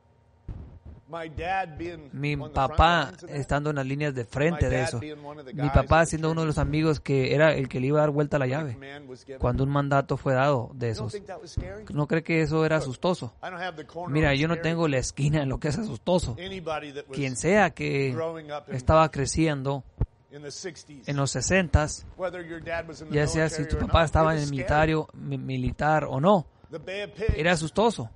Mi papá estando en las líneas de frente de eso. Mi papá siendo uno de los amigos que era el que le iba a dar vuelta a la llave cuando un mandato fue dado de esos. ¿No cree que eso era asustoso? Mira, yo no tengo la esquina en lo que es asustoso. Quien sea que estaba creciendo en los 60s, ya sea si tu papá estaba en el militar o no, era asustoso.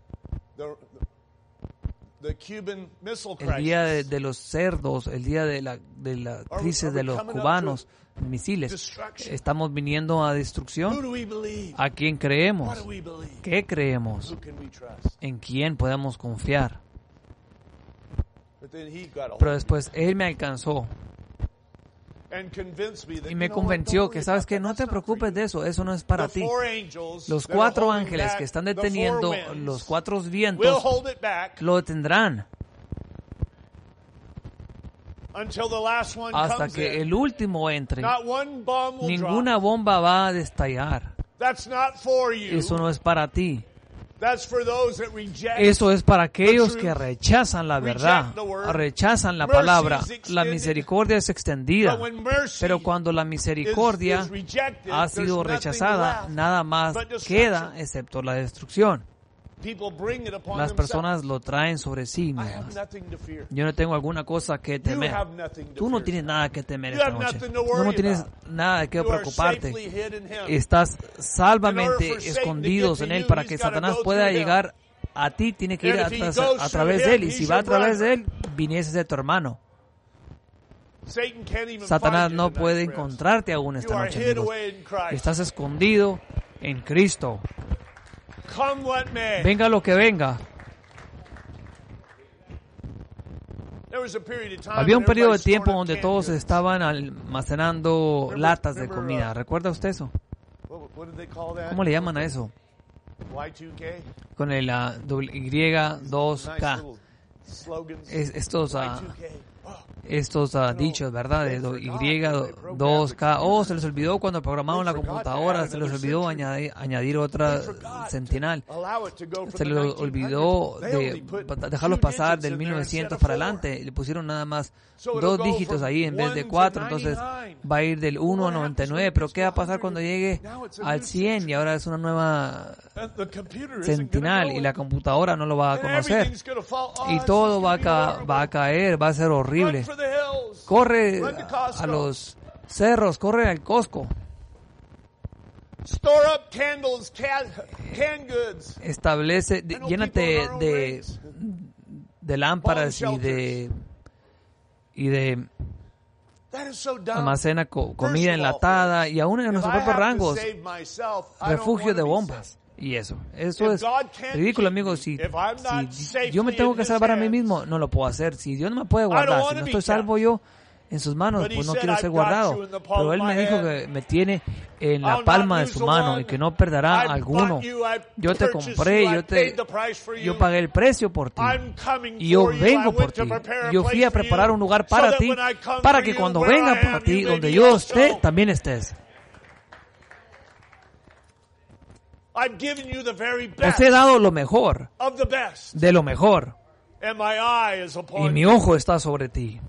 El día de los cerdos, el día de la crisis de los cubanos, misiles. ¿Estamos viniendo a destrucción? ¿A quién creemos? ¿Qué creemos? ¿En quién podemos confiar? Pero después Él me alcanzó y me convenció que, ¿sabes qué? No te preocupes de eso, eso no es para ti. Los 4 ángeles que están deteniendo los 4 vientos lo detendrán hasta que el último entre. Ninguna bomba va a destallar. Eso no es para ti. Eso es para aquellos que rechazan la verdad, rechazan la palabra. La misericordia es extendida, pero cuando la misericordia ha sido rechazada, nada más queda excepto la destrucción. Las personas lo traen sobre sí mismas. Yo no tengo alguna cosa que temer. Tú no tienes nada que temer esta noche. Tú no tienes nada de qué preocuparte. Estás salvamente escondidos en Él. Para que Satanás pueda llegar a ti, tiene que ir a través de Él. Y si va a través de Él, viniese de tu hermano. Satanás no puede encontrarte aún esta noche, amigos. Estás escondido en Cristo. Venga lo que venga. Había un periodo de tiempo donde todos estaban almacenando latas de comida. ¿Recuerda usted eso? ¿Cómo le llaman a eso? Con el Y2K. estos dichos, ¿verdad? De Y2K. Se les olvidó cuando programaron la computadora, se les olvidó añadir otra centinal. Se les olvidó dejarlos pasar del 1900 para adelante. Le pusieron nada más 2 dígitos ahí en vez de 4, entonces va a ir del 1 a 99. Pero ¿qué va a pasar cuando llegue al 100? Y ahora es una nueva centinal y la computadora no lo va a conocer. Y todo va a caer, va a ser horrible. Corre a los cerros, corre al Costco. Llénate de lámparas y de almacena comida enlatada y aún en nuestros propios rangos, refugio de bombas. Y eso es ridículo, amigos. Si yo me tengo que salvar a mí mismo, no lo puedo hacer. Si Dios no me puede guardar, si no estoy salvo yo en sus manos, pues no quiero ser guardado. Pero Él me dijo que me tiene en la palma de su mano y que no perderá alguno. Yo te compré, yo pagué el precio por ti. Y yo vengo por ti. Yo fui a preparar un lugar para ti, para que cuando venga para ti, donde yo esté, también estés. Os he dado lo mejor de lo mejor y mi ojo está sobre ti.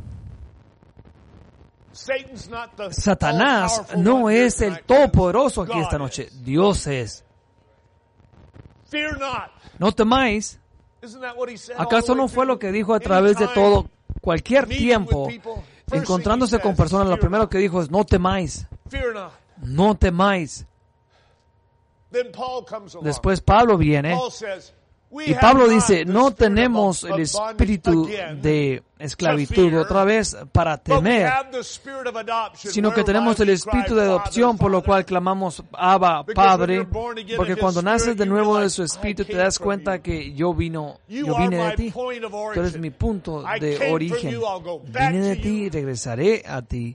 Satanás no es el todopoderoso aquí esta noche. Dios es. No temáis. ¿Acaso no fue lo que dijo a través de todo, cualquier tiempo, encontrándose con personas? Lo primero que dijo es: no temáis. No temáis. Después Pablo viene y Pablo dice: no tenemos el espíritu de esclavitud otra vez para temer, sino que tenemos el espíritu de adopción, por lo cual clamamos Abba, Padre, porque cuando naces de nuevo de su espíritu te das cuenta que yo vine de ti. Tú eres mi punto de origen. Vine de ti y regresaré a ti.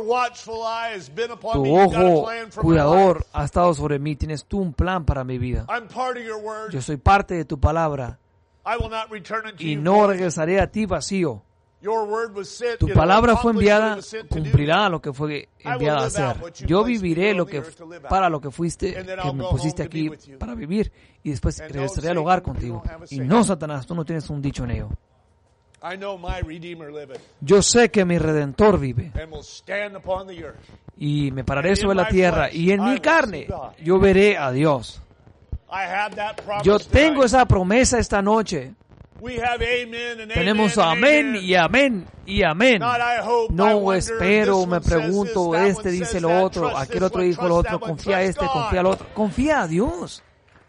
Tu ojo cuidador ha estado sobre mí. Tienes tú un plan para mi vida. Yo soy parte de tu palabra y no regresaré a ti vacío. Tu palabra fue enviada, cumplirá lo que fue enviada a hacer. Yo viviré para lo que me pusiste aquí para vivir, y después regresaré al hogar contigo. Y no, Satanás, tú no tienes un dicho en ello. Yo sé que mi Redentor vive y me pararé sobre la tierra, y en mi carne yo veré a Dios. Yo tengo esa promesa esta noche. Tenemos amén y amén y amén. No espero, me pregunto, este dice lo otro, aquel otro dijo lo otro, confía a este, confía al otro. Confía a Dios.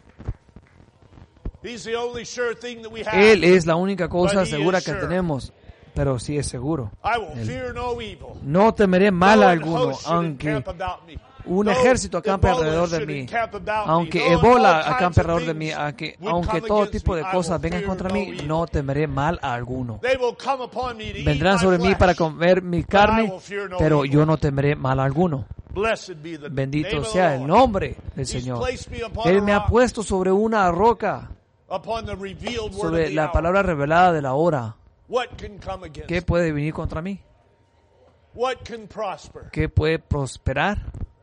Él es la única cosa segura que tenemos, pero sí es seguro. No temeré mal alguno, aunque un ejército acampe alrededor de mí, aunque Ebola acampe alrededor de mí, aunque todo tipo de cosas vengan contra mí, no temeré mal a alguno. Vendrán sobre mí para comer mi carne, pero yo no temeré mal a alguno. Bendito sea el nombre del Señor. Él me ha puesto sobre una roca, sobre la palabra revelada de la hora. ¿Qué puede venir contra mí? ¿Qué puede prosperar?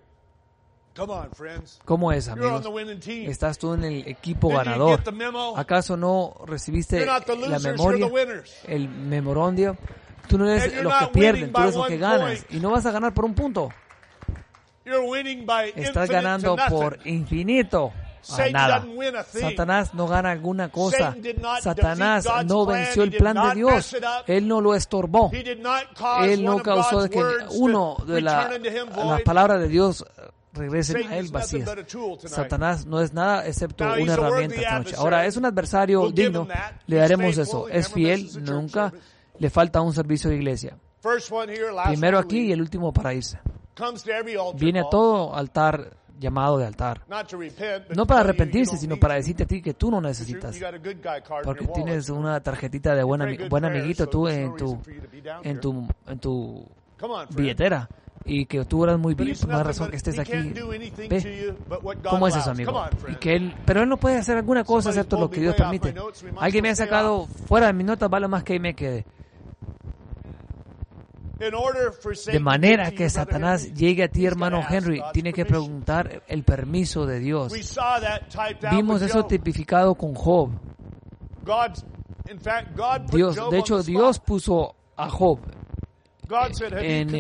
¿Cómo es, amigos? ¿Estás tú en el equipo ganador? ¿Acaso no recibiste la memoria, el memorandio? Tú no eres los que pierden, tú eres los que ganas. Y no vas a ganar por un punto. Estás ganando por infinito a nada. Satanás no gana alguna cosa. Satanás no venció el plan de Dios. Él no lo estorbó. Él no causó de que uno de las palabras de Dios regresen a él vacías. Satanás no es nada excepto una herramienta esta noche. Ahora, es un adversario digno, le daremos eso. Es fiel, nunca le falta un servicio de iglesia. Primero aquí y el último para irse. Viene a todo altar llamado de altar. No para arrepentirse, sino para decirte a ti que tú no necesitas. Porque tienes una tarjetita de buen amiguito tú en tu billetera. y que tú eras muy bien, por una razón que estés aquí. Ve, ¿cómo es eso, amigo? Pero él no puede hacer alguna cosa excepto lo que Dios permite. Alguien me ha sacado fuera de mis notas, vale más que ahí me quede. De manera que Satanás llegue a ti, hermano Henry, tiene que preguntar el permiso de Dios. Vimos eso tipificado con Job. Dios puso a Job en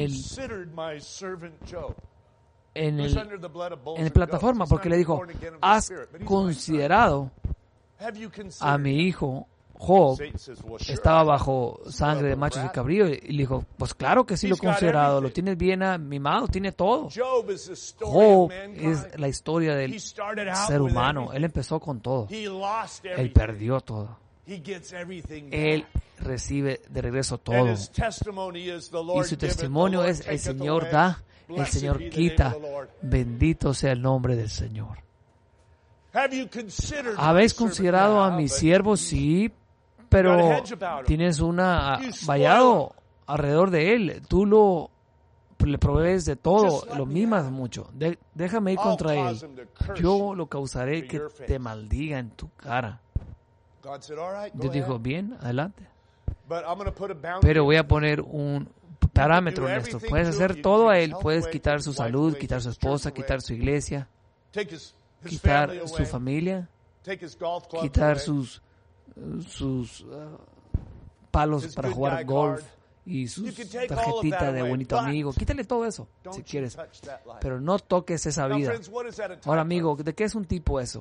el plataforma, porque le dijo, ¿has considerado a mi hijo Job? Estaba bajo sangre de machos y cabríos, y le dijo, pues claro que sí lo he considerado, lo tienes bien mimado, tiene todo. Job es la historia del ser humano. Él empezó con todo, él perdió todo, él recibe de regreso todo, y su testimonio es: el Señor da, el Señor quita, bendito sea el nombre del Señor. ¿Habéis considerado a mi siervo? Sí, pero tienes un vallado alrededor de él, tú le provees de todo, lo mimas mucho. Déjame ir contra él, yo lo causaré que te maldiga en tu cara. Dios dijo, bien, adelante, pero voy a poner un parámetro en esto. Puedes hacer todo a él, puedes quitar su salud, quitar su esposa, quitar su iglesia, quitar su familia, quitar sus palos para jugar golf y sus tarjetitas de bonito amigo. Quítale todo eso si quieres, pero no toques esa vida. Ahora, amigo, ¿de qué es un tipo eso?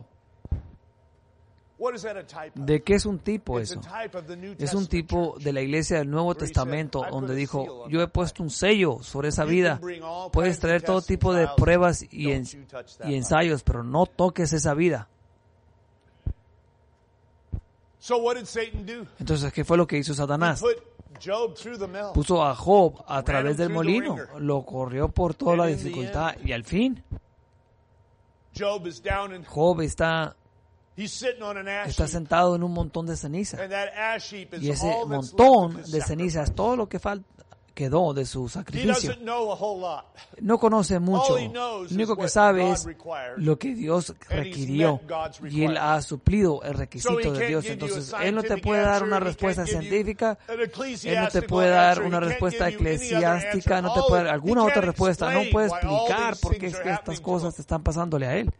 ¿De qué es un tipo eso? Es un tipo de la iglesia del Nuevo Testamento, donde dijo, yo he puesto un sello sobre esa vida. Puedes traer todo tipo de pruebas y ensayos, pero no toques esa vida. Entonces, ¿qué fue lo que hizo Satanás? Puso a Job a través del molino, lo corrió por toda la dificultad, y al fin Job está sentado en un montón de cenizas, y ese montón de cenizas es todo lo que quedó de su sacrificio. No conoce mucho, lo único que sabe es lo que Dios requirió, y él ha suplido el requisito de Dios. Entonces él no te puede dar una respuesta científica, él no te puede dar una respuesta eclesiástica, no te puede dar alguna otra respuesta, no puede explicar por qué es que estas cosas te están pasándole a él.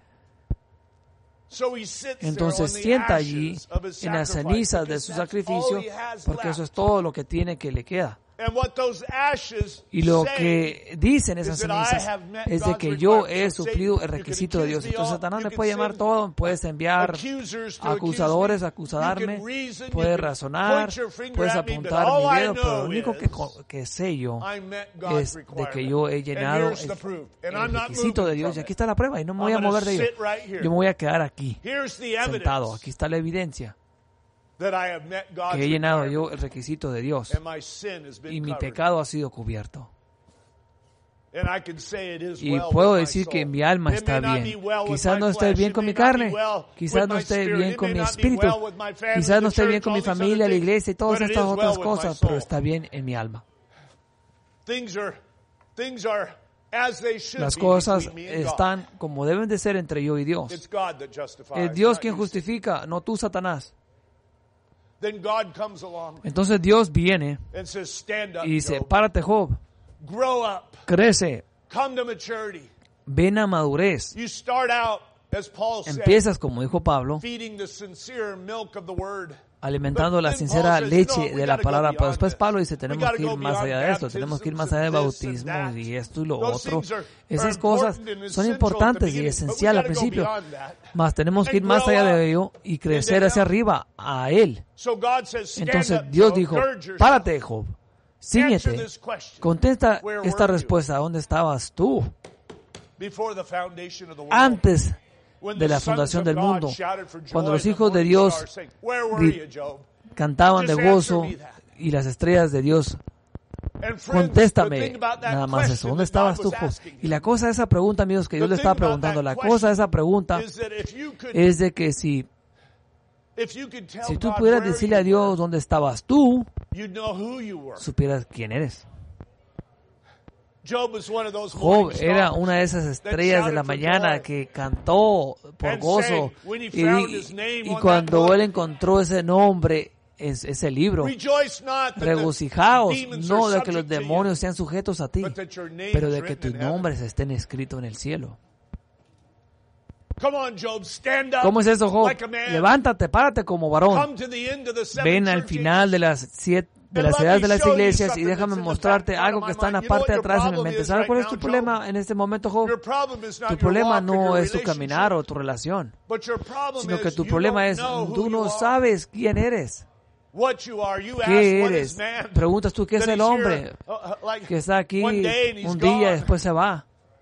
Entonces sienta allí en las cenizas de su sacrificio, porque eso es todo lo que tiene que le queda. Y lo que dicen esas cenizas es de que yo he suplido el requisito de Dios. Entonces Satanás me puede llamar todo, puedes enviar acusadores a acusarme, puedes razonar, puedes apuntar mi dedo, pero lo único que sé yo es de que yo he llenado el requisito de Dios, y aquí está la prueba, y no me voy a mover de ello. Yo me voy a quedar aquí, sentado. Aquí está la evidencia que he llenado yo el requisito de Dios, y mi pecado ha sido cubierto. Y puedo decir que mi alma está bien. Quizás no esté bien con mi carne, quizás no esté bien con mi espíritu, quizás no esté bien con mi familia, la iglesia y todas estas otras cosas, pero está bien en mi alma. Las cosas están como deben de ser entre yo y Dios. Es Dios quien justifica, no tú, Satanás. Entonces Dios viene y dice, párate, Job, crece, ven a madurez. Empiezas, como dijo Pablo, alimentando la sincera leche de la palabra, pero después Pablo dice, tenemos que ir más allá de esto, tenemos que ir más allá del bautismo y esto y lo otro. Esas cosas son importantes y esenciales al principio, mas tenemos que ir más allá de ello y crecer hacia arriba a Él. Entonces Dios dijo, párate, Job, cíñete, contesta esta respuesta: ¿dónde estabas tú antes de la fundación del mundo, cuando los hijos de Dios cantaban de gozo y las estrellas de Dios? Contéstame nada más eso. ¿Dónde estabas tú, Job? Y la cosa de esa pregunta, amigos, que Dios le estaba preguntando, la cosa de esa pregunta es de que si tú pudieras decirle a Dios dónde estabas tú, supieras quién eres. Job era una de esas estrellas de la mañana que cantó por gozo. Y cuando él encontró ese nombre, ese libro, regocijaos, no de que los demonios sean sujetos a ti, pero de que tus nombres estén escritos en el cielo. ¿Cómo es eso, Job? Levántate, párate como varón. Ven al final de las edades de las iglesias y déjame mostrarte algo que está en la parte de atrás de mi mente. ¿Sabes cuál es tu problema en este momento, Job? Tu problema no es tu caminar o tu relación, sino que tu problema es tú no sabes quién eres. ¿Qué eres? Preguntas tú, ¿qué es el hombre que está aquí un día y después se va?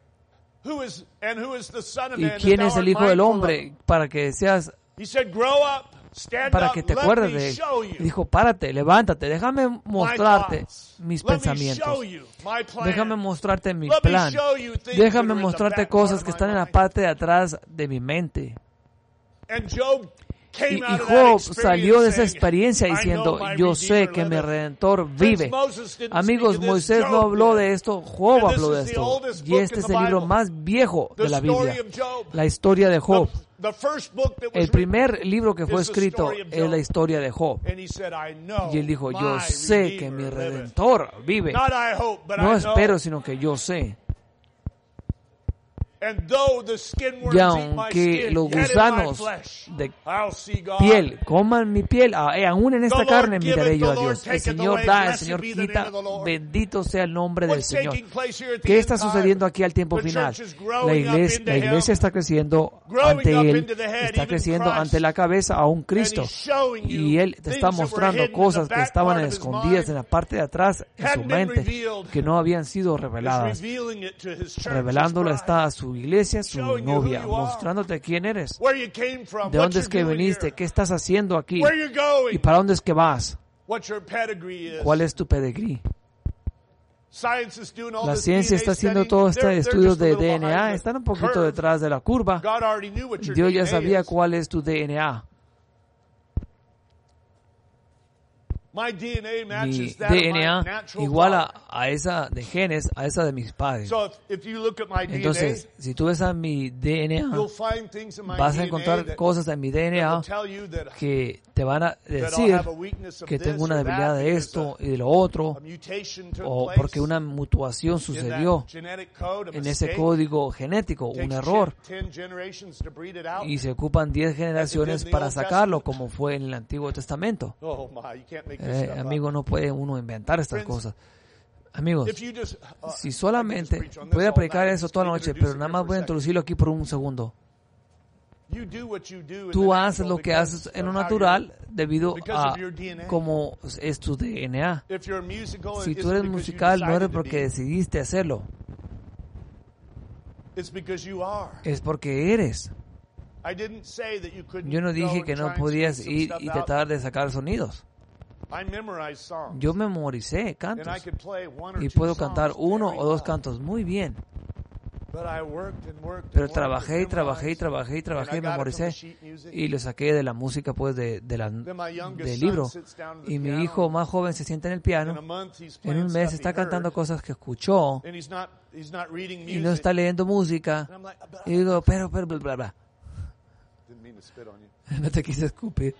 ¿Y quién es el Hijo del Hombre para que seas, para que te acuerdes de él? Y dijo, párate, levántate, déjame mostrarte mis pensamientos, déjame mostrarte mi plan, déjame mostrarte cosas que están en la parte de atrás de mi mente. Y Job salió de esa experiencia diciendo, yo sé que mi Redentor vive. Amigos, Moisés no habló de esto, Job habló de esto. Y este es el libro más viejo de la Biblia, la historia de Job. El primer libro que fue escrito es la historia de Job. Y él dijo, yo sé que mi Redentor vive. No espero, sino que yo sé. Y aunque los gusanos de piel coman mi piel, aún en esta carne miraré yo a Dios. El Señor da, el Señor quita. Bendito sea el nombre del Señor. ¿Qué está sucediendo aquí al tiempo final? La iglesia está creciendo ante Él, está creciendo ante la cabeza a un Cristo. Y Él te está mostrando cosas que estaban escondidas en la parte de atrás en su mente, que no habían sido reveladas. Revelándolo está a su iglesia, su novia, mostrándote quién eres, de dónde es que viniste, qué estás haciendo aquí y para dónde es que vas, cuál es tu pedigrí. La ciencia está haciendo todo este estudio de DNA, están un poquito detrás de la curva. Dios ya sabía cuál es tu DNA. Mi DNA igual a esa de genes, a esa de mis padres. Entonces, si tú ves a mi DNA, vas a encontrar cosas en mi DNA que te van a decir que tengo una debilidad de esto y de lo otro, o porque una mutación sucedió en ese código genético, un error, y se ocupan 10 generaciones para sacarlo, como fue en el Antiguo Testamento. Amigo, no puede uno inventar estas cosas. Amigos, si solamente voy a predicar eso toda la noche, pero nada más voy a introducirlo aquí por un segundo. Tú haces lo que haces en lo natural debido a cómo es tu DNA. Si tú eres musical, no eres porque decidiste hacerlo. Es porque eres. Yo no dije que no podías ir y tratar de sacar sonidos. Yo memoricé cantos y puedo cantar 1 o 2 cantos muy bien. Pero trabajé y memoricé y lo saqué de la música pues del libro. Y mi hijo más joven se sienta en el piano. En un mes está cantando cosas que escuchó y no está leyendo música. Y digo, pero, bla, bla, bla. No te quise escupir.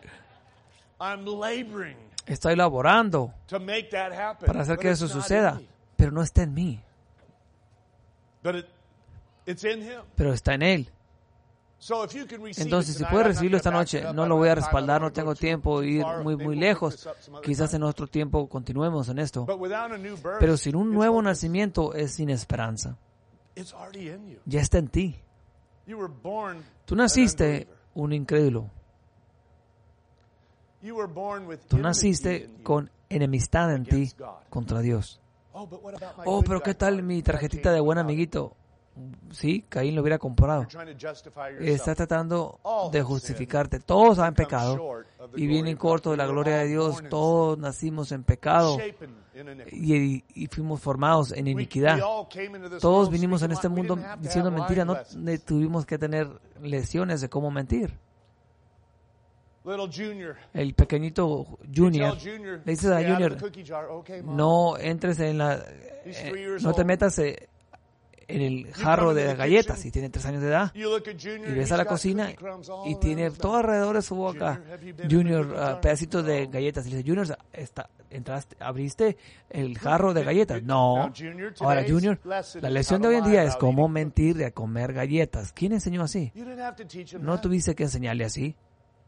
Estoy laborando para hacer que eso suceda, pero no está en mí. Pero está en Él. Entonces, si puedes recibirlo esta noche, no lo voy a respaldar, no tengo tiempo de ir muy lejos. Quizás en otro tiempo continuemos en esto. Pero sin un nuevo nacimiento es sin esperanza. Ya está en ti. Tú naciste un incrédulo. Tú naciste con enemistad en ti contra Dios. Oh, pero ¿qué tal mi tarjetita de buen amiguito? Sí, Caín lo hubiera comprado. Está tratando de justificarte. Todos han pecado y vienen cortos de la gloria de Dios. Todos nacimos en pecado y fuimos formados en iniquidad. Todos vinimos en este mundo diciendo mentiras. No tuvimos que tener lecciones de cómo mentir. El pequeñito Junior, le dices a Junior, no entres en no te metas en el jarro de galletas, si tiene 3 años de edad, y ves a la cocina y tiene todo alrededor de su boca, Junior, pedacitos de galletas, y le dice, Junior, abriste el jarro de galletas. No. Ahora, Junior, la lección de hoy en día es cómo mentir de comer galletas. ¿Quién enseñó así? No tuviste que enseñarle así.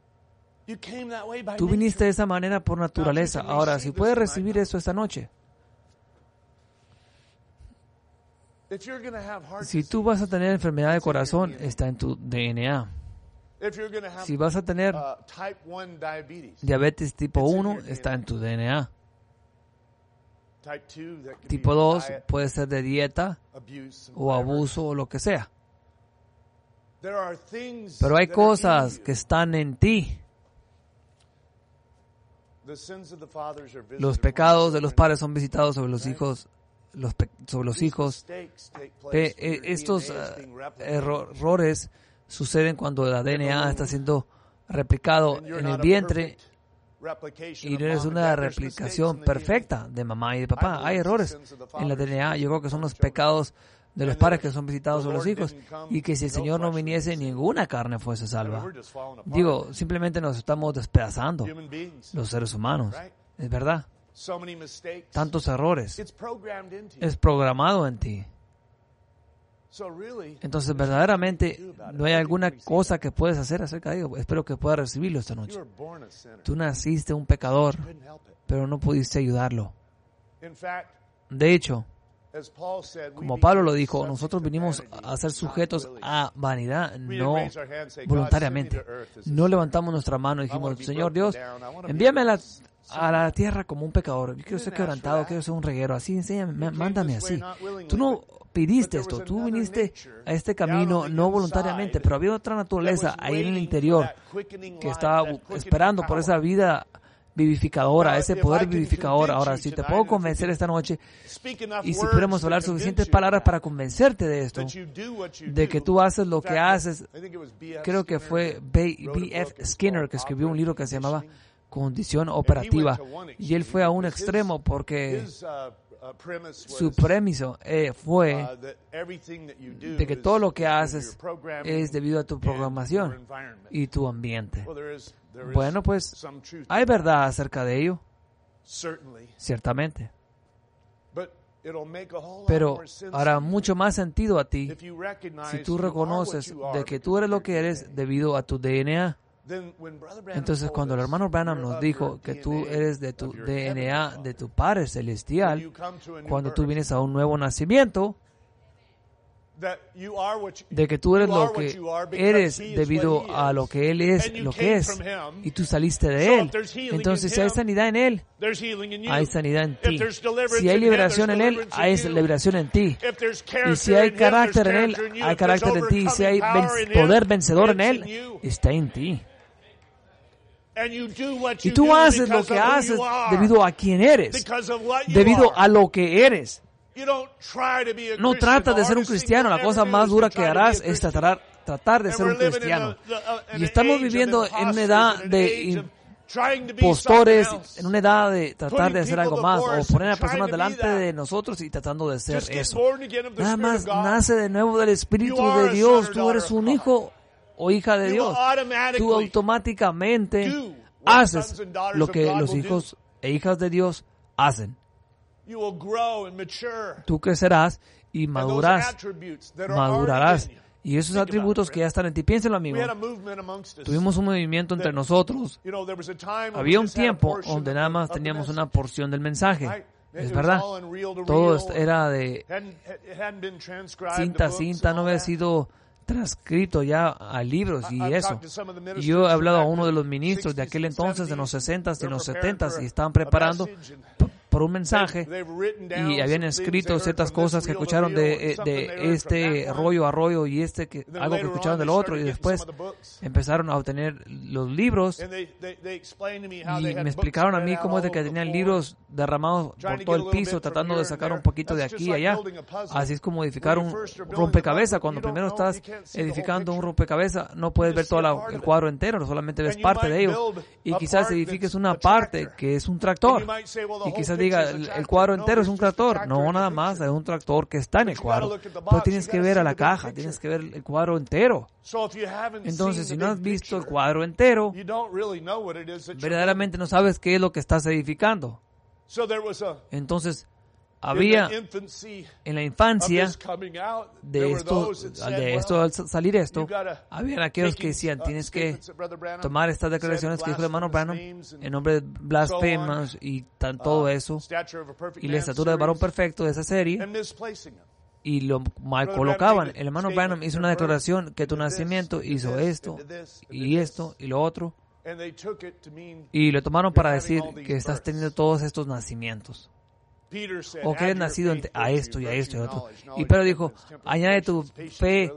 Tú viniste de esa manera por naturaleza. Ahora, si puedes recibir eso esta noche, si tú vas a tener enfermedad de corazón, está en tu DNA. Si vas a tener diabetes tipo 1, está en tu DNA. Tipo 2 puede ser de dieta o abuso o lo que sea. Pero hay cosas que están en ti. Los pecados de los padres son visitados sobre los hijos. Estos errores suceden cuando el DNA está siendo replicado en el vientre y no es una replicación perfecta de mamá y de papá. Hay errores en el DNA. Yo creo que son los pecados de los padres que son visitados sobre los hijos, y que si el Señor no viniese, ninguna carne fuese salva. Digo, simplemente nos estamos despedazando, los seres humanos. Es verdad. Tantos errores. Es programado en ti. Entonces, verdaderamente, no hay alguna cosa que puedes hacer acerca de ello. Espero que puedas recibirlo esta noche. Tú naciste un pecador, pero no pudiste ayudarlo. De hecho, como Pablo lo dijo, nosotros vinimos a ser sujetos a vanidad, no voluntariamente. No levantamos nuestra mano y dijimos, Señor Dios, envíame a la tierra como un pecador. Yo quiero ser quebrantado, quiero ser un reguero. Así, enséñame, mándame así. Tú no pidiste esto, tú viniste a este camino no voluntariamente, pero había otra naturaleza ahí en el interior que estaba esperando por esa vida vivificadora, ese poder vivificador. Ahora, si te puedo convencer esta noche, y si pudiéramos hablar suficientes palabras para convencerte de esto, de que tú haces lo que haces, creo que fue B.F. Skinner que escribió un libro que se llamaba Condición Operativa, y él fue a un extremo porque su premiso fue de que todo lo que haces es debido a tu programación y tu ambiente. Bueno, pues hay verdad acerca de ello, ciertamente. Pero hará mucho más sentido a ti si tú reconoces de que tú eres lo que eres debido a tu DNA. Entonces, cuando el hermano Branham nos dijo que tú eres de tu DNA, de tu Padre Celestial, cuando tú vienes a un nuevo nacimiento, de que tú eres lo que eres debido a lo que Él es, lo que es, y tú saliste de Él. Entonces, si hay sanidad en Él, hay sanidad en ti. Si hay liberación en Él, hay liberación en ti. Y si hay carácter en Él, hay carácter en ti. Y si hay poder vencedor en Él, está en ti. Y tú haces lo que haces debido a quien eres, debido a lo que eres. No tratas de ser un cristiano. La cosa más dura que harás es tratar de ser un cristiano. Y estamos viviendo en una edad de impostores, en una edad de tratar de hacer algo más, o poner a personas delante de nosotros y tratando de ser eso. Nada más nace de nuevo del Espíritu de Dios. Tú eres un hijo o hija de Dios. Tú automáticamente haces lo que los hijos e hijas de Dios hacen. Tú crecerás y madurarás. Y esos atributos que ya están en ti, piénselo, amigo. Tuvimos un movimiento entre nosotros. Había un tiempo donde nada más teníamos una porción del mensaje. Es verdad. Todo era de cinta a cinta, no había sido transcrito ya a libros y eso. Y yo he hablado a uno de los ministros de aquel entonces, de los 60s y los 70s, y estaban preparando por un mensaje y habían escrito ciertas cosas que escucharon de este arroyo y algo que escucharon del otro, y después empezaron a obtener los libros y me explicaron a mí cómo es de que tenían libros derramados por todo el piso tratando de sacar un poquito de aquí y allá. Así es como edificar un rompecabezas. Cuando primero estás edificando un rompecabezas, no puedes ver todo el cuadro entero, solamente ves parte de ello. Y quizás edifiques una parte que es un tractor. Y quizás diga, el cuadro entero es un tractor. No, nada más, es un tractor que está en el cuadro. Pero tienes que ver a la caja, tienes que ver el cuadro entero. Entonces, si no has visto el cuadro entero, verdaderamente no sabes qué es lo que estás edificando. Entonces, había en la infancia de esto al salir esto, habían aquellos que decían, tienes que tomar estas declaraciones que dijo el hermano Branham en nombre de blasfemas y todo eso, y la estatura de varón perfecto de esa serie, y lo mal colocaban. El hermano Branham hizo una declaración que tu nacimiento hizo esto y lo otro, y lo tomaron para decir que estás teniendo todos estos nacimientos. O que eres nacido a esto y a esto y a otro. Y Pedro dijo, añade tu fe,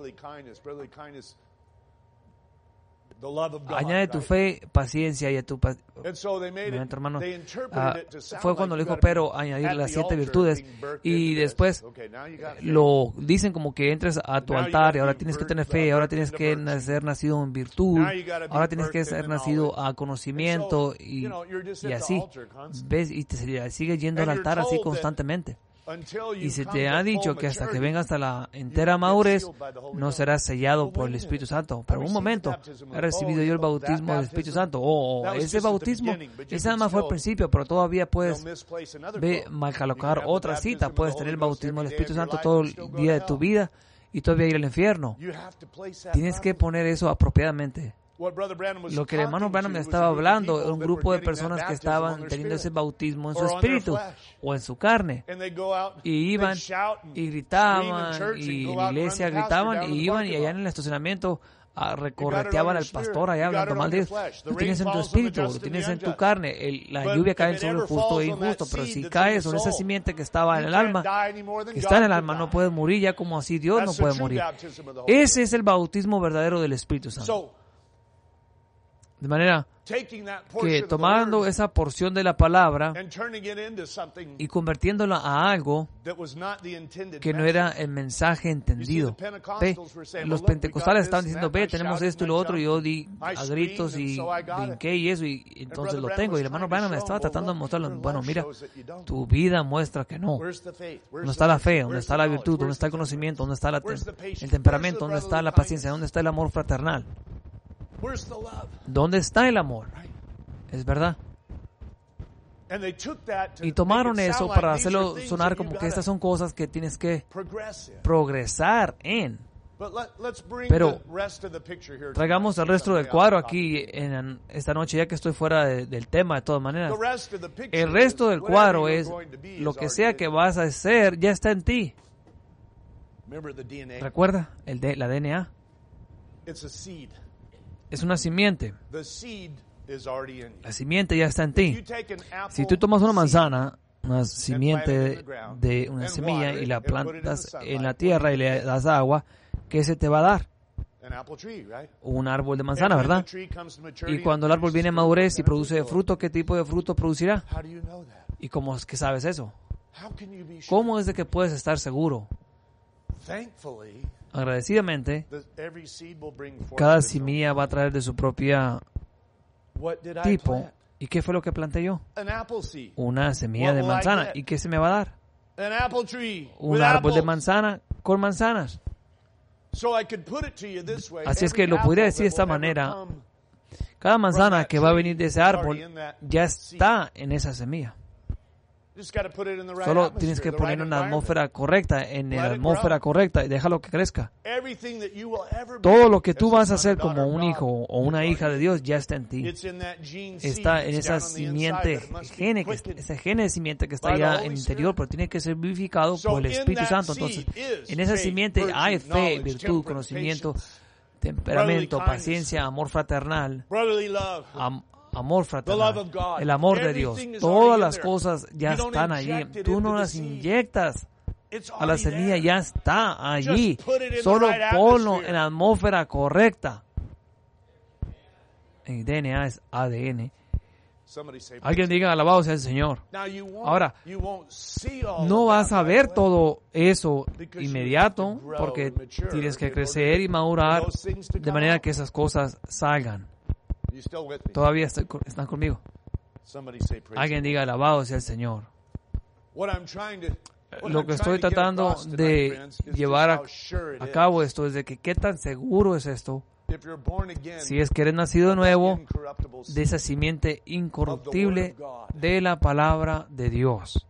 paciencia y a tu hermano. Fue cuando le dijo Pedro añadir las 7 virtudes, y después lo dicen como que entres a tu altar y ahora tienes que tener fe, ahora tienes que ser nacido en virtud, ahora tienes que ser nacido a conocimiento y así, ves, y te sigues yendo al altar así constantemente. Y se te ha dicho que hasta que vengas a la entera madurez no serás sellado por el Espíritu Santo. Pero un momento, he recibido yo el bautismo del Espíritu Santo. Ese bautismo, ese nada más fue el principio, pero todavía puedes mal colocar otra cita. Puedes tener el bautismo del Espíritu Santo todo el día de tu vida y todavía ir al infierno. Tienes que poner eso apropiadamente. Lo que el hermano Branham estaba hablando era un grupo de personas que estaban teniendo ese bautismo en su espíritu o en su carne, y iban y gritaban, y en la iglesia gritaban, y iban y allá en el estacionamiento recorreteaban al pastor allá hablando mal de Dios. Lo tienes en tu espíritu, lo tienes en tu carne. La lluvia cae sobre el justo e injusto, pero si cae sobre esa simiente que estaba en el alma, no puedes morir ya como así Dios no puede morir. Ese es el bautismo verdadero del Espíritu Santo. De manera que tomando esa porción de la palabra y convirtiéndola a algo que no era el mensaje entendido. Los pentecostales estaban diciendo, tenemos esto y lo otro, y yo di a gritos y brinqué y eso, y entonces lo tengo. Y el hermano Branham me estaba tratando de mostrarlo. Bueno, mira, tu vida muestra que no. ¿Dónde está la fe? ¿Dónde está la virtud? ¿Dónde está el conocimiento? ¿Dónde está el temperamento? ¿Dónde está la paciencia? ¿Dónde está el amor fraternal? ¿Dónde está el amor? Es verdad. Y tomaron eso para hacerlo sonar como que estas son cosas que tienes que progresar en. Pero traigamos el resto del cuadro aquí en esta noche, ya que estoy fuera del tema de todas maneras. El resto del cuadro es lo que sea que vas a hacer, ya está en ti. ¿Recuerda? La DNA. Es una simiente. La simiente ya está en ti. Si tú tomas una manzana, una simiente de una semilla, y la plantas en la tierra y le das agua, ¿qué se te va a dar? Un árbol de manzana, ¿verdad? Y cuando el árbol viene a madurez y produce fruto, ¿qué tipo de fruto producirá? ¿Y cómo es que sabes eso? ¿Cómo es de que puedes estar seguro? Agradecidamente, cada semilla va a traer de su propia tipo. ¿Y qué fue lo que planté yo? Una semilla de manzana. ¿Y qué se me va a dar? Un árbol de manzana con manzanas. Así es que lo podría decir de esta manera. Cada manzana que va a venir de ese árbol ya está en esa semilla. Solo tienes que poner una atmósfera correcta, en la atmósfera correcta, y déjalo que crezca. Todo lo que tú vas a hacer como un hijo o una hija de Dios ya está en ti. Está en esa simiente, ese gene de simiente que está allá en el interior, pero tiene que ser vivificado por el Espíritu Santo. Entonces, en esa simiente hay fe, virtud, conocimiento, temperamento, paciencia, amor fraternal, amor fraternal, el amor de Dios. Todas las cosas ya están allí. Tú no las inyectas a la semilla, ya está allí. Solo ponlo en la atmósfera correcta. El DNA es ADN. Alguien diga, alabado sea el Señor. Ahora, no vas a ver todo eso inmediato porque tienes que crecer y madurar de manera que esas cosas salgan. Todavía están conmigo. Alguien diga, alabado sea el Señor. Lo que estoy tratando de llevar a cabo esto es de que qué tan seguro es esto. Si es que eres nacido de nuevo de esa simiente incorruptible de la palabra de Dios,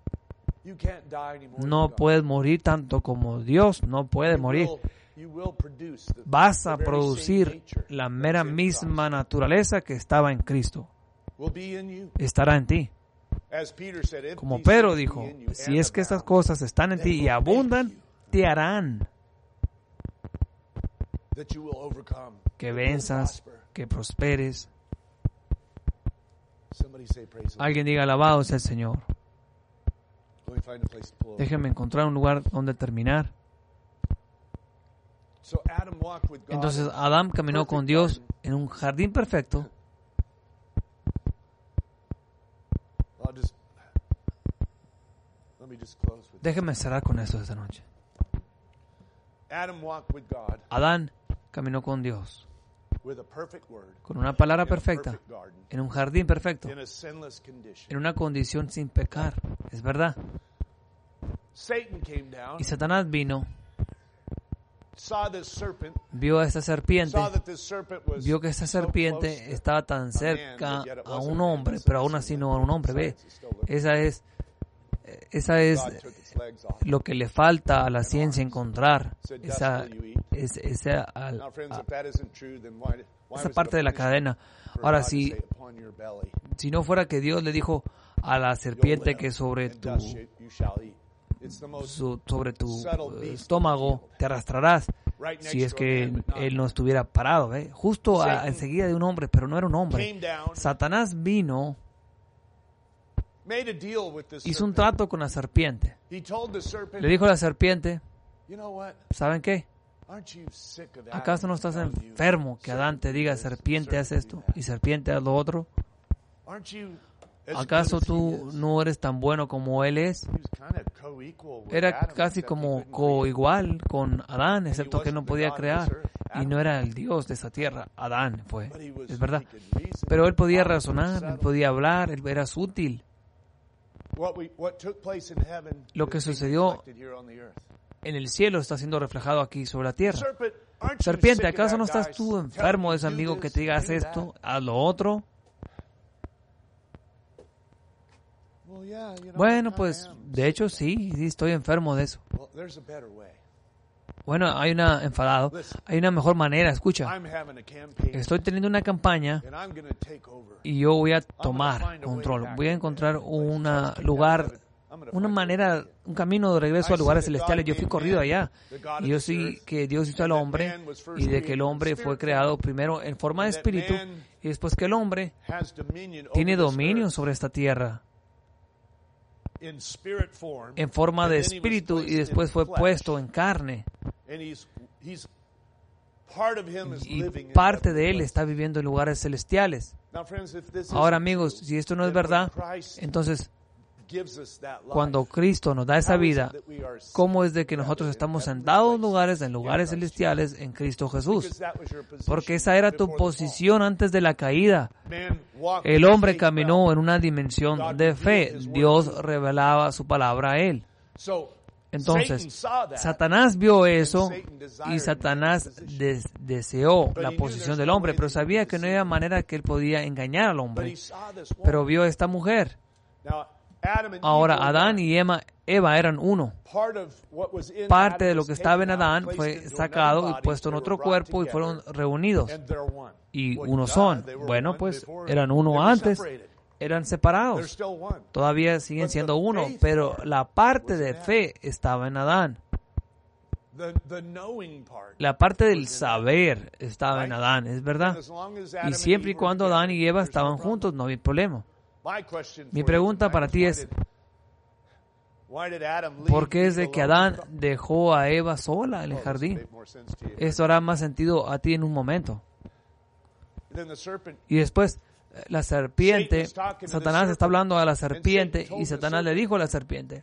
no puedes morir tanto como Dios no puede morir. Vas a producir la mera misma naturaleza que estaba en Cristo. Estará en ti. Como Pedro dijo, si es que estas cosas están en ti y abundan, te harán que venzas, que prosperes. Alguien diga, alabado sea el Señor. Déjenme encontrar un lugar donde terminar. Entonces Adán caminó con Dios en un jardín perfecto. Déjenme cerrar con esto esta noche. Adán caminó con Dios con una palabra perfecta, en un jardín perfecto, en una condición sin pecar. Es verdad. Y Satanás vino, vio a esta serpiente, vio que esta serpiente estaba tan cerca a un hombre, pero aún así no a un hombre. Ve, esa es lo que le falta a la ciencia encontrar, esa parte de la cadena. Ahora, si no fuera que Dios le dijo a la serpiente que sobre tu estómago te arrastrarás, si es que él no estuviera parado, justo enseguida de un hombre, pero no era un hombre. Satanás vino, hizo un trato con la serpiente. Le dijo a la serpiente, ¿saben qué? ¿Acaso no estás enfermo que Adán te diga, serpiente haz esto y serpiente haz lo otro? ¿Acaso tú no eres tan bueno como él es? Era casi como coigual con Adán, excepto que él no podía crear y no era el Dios de esa tierra. Adán fue, es verdad. Pero él podía razonar, él podía hablar, él era útil. Lo que sucedió en el cielo está siendo reflejado aquí sobre la tierra. Serpiente, ¿acaso no estás tú enfermo de ese amigo que te diga haz esto, haz lo otro? Bueno, pues de hecho sí estoy enfermo de eso. Bueno, hay una mejor manera. Escucha, estoy teniendo una campaña y yo voy a tomar control. Voy a encontrar un camino de regreso a lugares celestiales. Yo fui corrido allá. Y yo sí que Dios hizo al hombre y de que el hombre fue creado primero en forma de espíritu y después que el hombre tiene dominio sobre esta tierra en forma de espíritu y después fue puesto en carne. Y parte de él está viviendo en lugares celestiales. Ahora, amigos, si esto no es verdad, entonces cuando Cristo nos da esa vida, ¿cómo es de que nosotros estamos sentados en lugares celestiales en Cristo Jesús? Porque esa era tu posición antes de la caída. El hombre caminó en una dimensión de fe. Dios revelaba su palabra a él. Entonces, Satanás vio eso y Satanás deseó la posición del hombre, pero sabía que no había manera que él podía engañar al hombre. Pero vio a esta mujer. Ahora, Adán y Eva eran uno. Parte de lo que estaba en Adán fue sacado y puesto en otro cuerpo y fueron reunidos. Y uno son. Bueno, pues eran uno antes. Eran separados. Todavía siguen siendo uno, pero la parte de fe estaba en Adán. La parte del saber estaba en Adán, es verdad. Y siempre y cuando Adán y Eva estaban juntos, no había problema. Mi pregunta para ti es, ¿por qué es de que Adán dejó a Eva sola en el jardín? Esto hará más sentido a ti en un momento. Y después, la serpiente, Satanás está hablando a la serpiente y Satanás le dijo a la serpiente,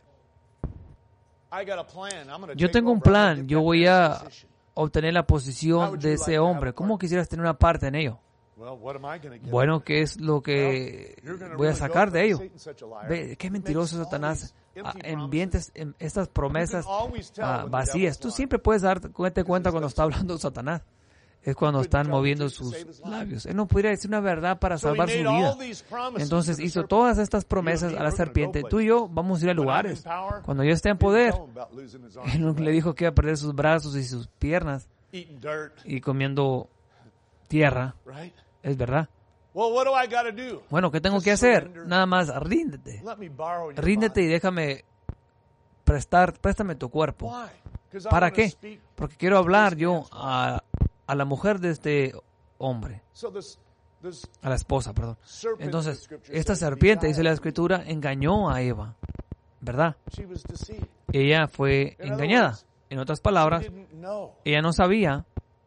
yo tengo un plan, yo voy a obtener la posición de ese hombre. ¿Cómo quisieras tener una parte en ello? Bueno, ¿qué es lo que voy a sacar de ello? Ve, qué mentiroso Satanás. Ambientes estas promesas vacías. Tú siempre puedes darte cuenta cuando está hablando Satanás. Es cuando están moviendo sus labios. Él no pudiera decir una verdad para salvar su vida. Entonces hizo todas estas promesas a la serpiente. Tú y yo vamos a ir a lugares. Cuando yo esté en poder, él le dijo que iba a perder sus brazos y sus piernas y comiendo tierra. Es verdad. Bueno, ¿qué tengo que hacer? Nada más, ríndete. Ríndete y déjame préstame tu cuerpo. ¿Para qué? Porque quiero hablar yo a la mujer de este hombre. A la esposa, perdón. Entonces, esta serpiente, dice la Escritura, engañó a Eva. ¿Verdad? Ella fue engañada. En otras palabras, ella no sabía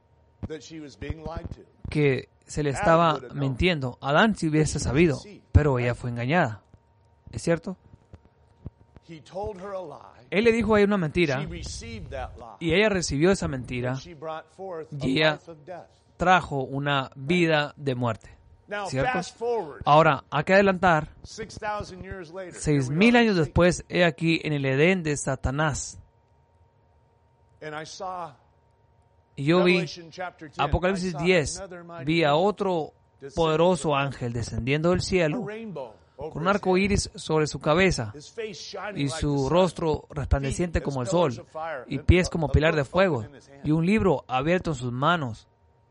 que se le estaba mintiendo. Adán sí hubiese sabido, pero ella fue engañada. ¿Es cierto? Él le dijo a ella una mentira y ella recibió esa mentira y ella trajo una vida de muerte. ¿Cierto? Ahora, hay que adelantar 6,000 años después, he aquí en el Edén de Satanás. Y yo vi, Apocalipsis 10, vi a otro poderoso ángel descendiendo del cielo con un arco iris sobre su cabeza y su rostro resplandeciente como el sol y pies como pilar de fuego y un libro abierto en sus manos.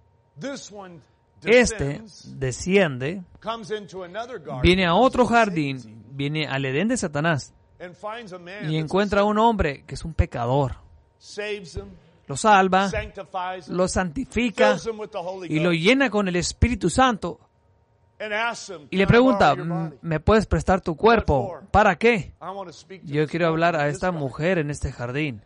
Este desciende, viene a otro jardín, viene al Edén de Satanás y encuentra a un hombre que es un pecador. Lo salva, lo santifica y lo llena con el Espíritu Santo. Y le pregunta, ¿me puedes prestar tu cuerpo? ¿Para qué? Yo quiero hablar a esta mujer en este jardín.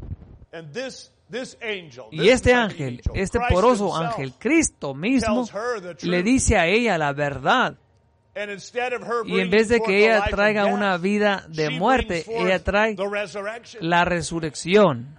Y este ángel, este poderoso ángel, Cristo mismo, le dice a ella la verdad. Y en vez de que ella traiga una vida de muerte, ella trae la resurrección.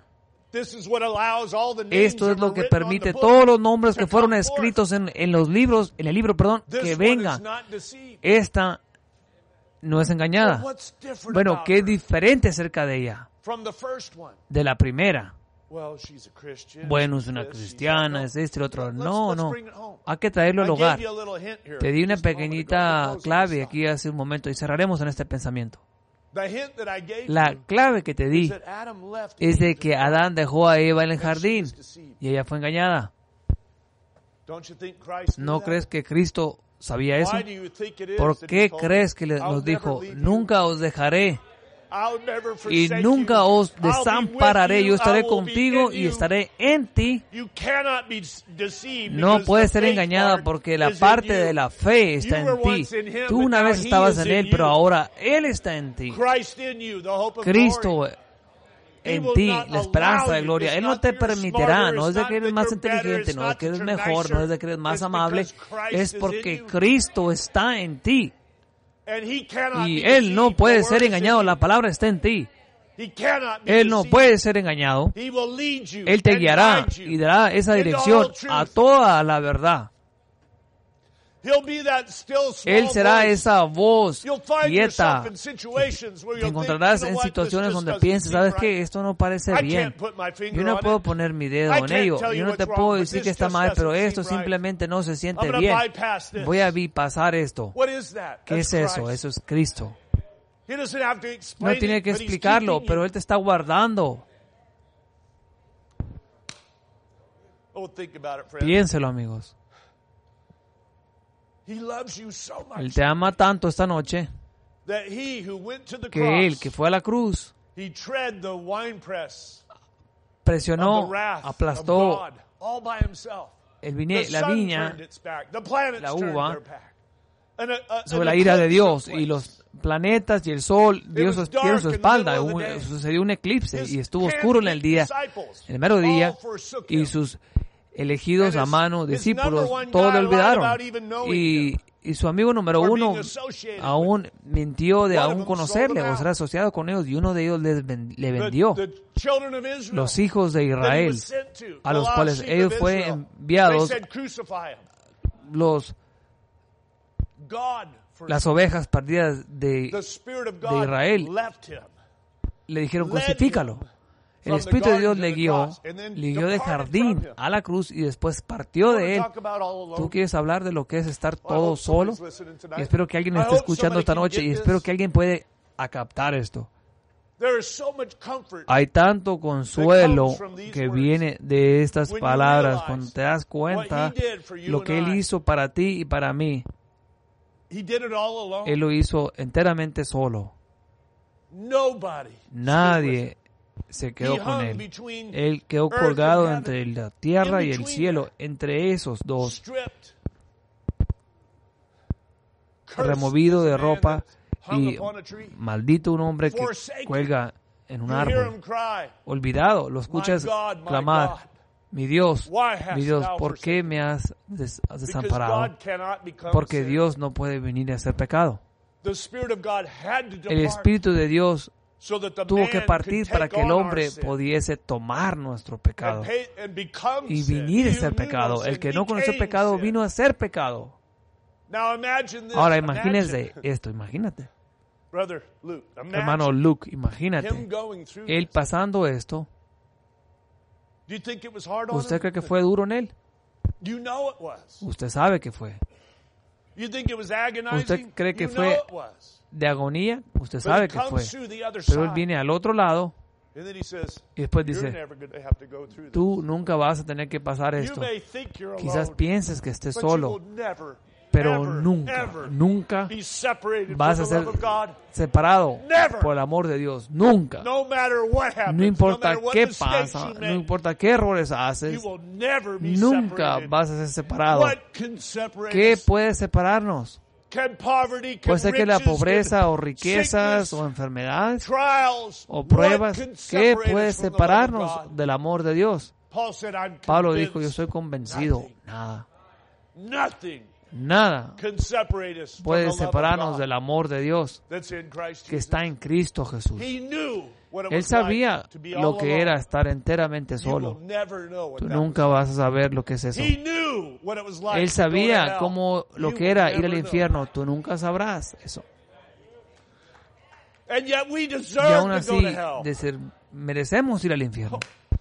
Esto es lo que permite todos los nombres que fueron escritos en el libro, que vengan. Esta no es engañada. Bueno, ¿qué es diferente acerca de ella? De la primera. Bueno, es una cristiana, es esto y lo otro. No. Hay que traerlo al hogar. Te di una pequeñita clave aquí hace un momento y cerraremos en este pensamiento. La clave que te di es de que Adán dejó a Eva en el jardín y ella fue engañada. ¿No crees que Cristo sabía eso? ¿Por qué crees que nos dijo, nunca os dejaré y nunca os desampararé? Yo estaré contigo y estaré en ti. No puedes ser engañada porque la parte de la fe está en ti. Tú una vez estabas en Él, pero ahora Él está en ti. Cristo en ti, la esperanza de gloria. Él no te permitirá, no es de que eres más inteligente, no es de que eres mejor, no es de que eres más amable, es porque Cristo está en ti. Y Él no puede ser engañado, la palabra está en ti. Él no puede ser engañado. Él te guiará y dará esa dirección a toda la verdad. Él será esa voz quieta. Te encontrarás en situaciones donde pienses, ¿sabes qué? Esto no parece bien. Yo no puedo poner mi dedo en ello. Yo no te puedo decir que está mal, pero esto simplemente no se siente bien. Voy a bypassar esto. ¿Qué es eso? Eso es Cristo. No tiene que explicarlo, pero Él te está guardando. Piénselo, amigos. Él te ama tanto esta noche que Él, que fue a la cruz, presionó, aplastó la viña, la uva, sobre la ira de Dios, y los planetas y el sol, Dios tiene su espalda. Sucedió un eclipse y estuvo oscuro en el mero día, y sus elegidos a mano discípulos todos le olvidaron, y su amigo número uno aún mintió de aún conocerle o ser asociado con ellos, y uno de ellos le vendió. Los hijos de Israel, a los cuales ellos fueron enviados, las ovejas perdidas de Israel, le dijeron: crucifícalo. El Espíritu de Dios le guió de jardín a la cruz y después partió de él. ¿Tú quieres hablar de lo que es estar todo solo? Y espero que alguien esté escuchando esta noche, y espero que alguien puede captar esto. Hay tanto consuelo que viene de estas palabras cuando te das cuenta lo que Él hizo para ti y para mí. Él lo hizo enteramente solo. Nadie se quedó con Él. Él quedó colgado entre la tierra y el cielo, entre esos dos, removido de ropa, y maldito un hombre que cuelga en un árbol. Olvidado, lo escuchas clamar: mi Dios, ¿por qué me has desamparado? Porque Dios no puede venir a hacer pecado. El Espíritu de Dios tuvo que partir para que el hombre pudiese tomar nuestro pecado y venir a ser pecado. El que no conoció el pecado vino a ser pecado. Ahora imagínese esto, imagínate. Hermano Luke, imagínate él pasando esto. ¿Usted cree que fue duro en él? Usted sabe que fue. ¿Usted cree que fue de agonía? Usted sabe que fue. Pero él viene al otro lado y después dice: tú nunca vas a tener que pasar esto. Quizás pienses que estés solo, pero nunca vas a ser separado por el amor de Dios. Nunca. No importa qué pasa, no importa qué errores haces, nunca vas a ser separado. ¿Qué puede separarnos? Puede ser que la pobreza o riquezas o enfermedades o pruebas. ¿Qué puede separarnos del amor de Dios? Pablo dijo: yo estoy convencido, nada puede separarnos del amor de Dios que está en Cristo Jesús. Él sabía lo que era estar enteramente solo. Tú nunca vas a saber lo que es eso. Él sabía lo que era ir al infierno. Tú nunca sabrás eso. Y aún así, merecemos ir al infierno.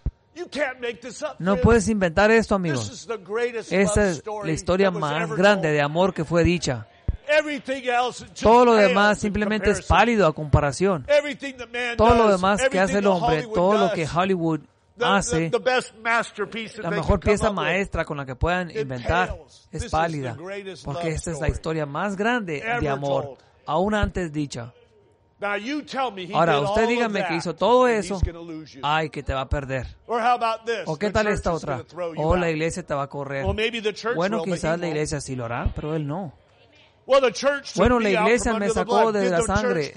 No puedes inventar esto, amigos. Esta es la historia más grande de amor que fue dicha. Todo lo demás simplemente es pálido a comparación. Todo lo demás que hace el hombre, todo lo que Hollywood hace, la mejor pieza maestra con la que puedan inventar, es pálida, porque esta es la historia más grande de amor, aún antes dicha. Ahora, usted dígame que hizo todo eso, ay, que te va a perder. ¿O qué tal esta otra? O la iglesia te va a correr. Bueno, quizás la iglesia sí lo hará, pero él no. Bueno, la iglesia me sacó de la sangre.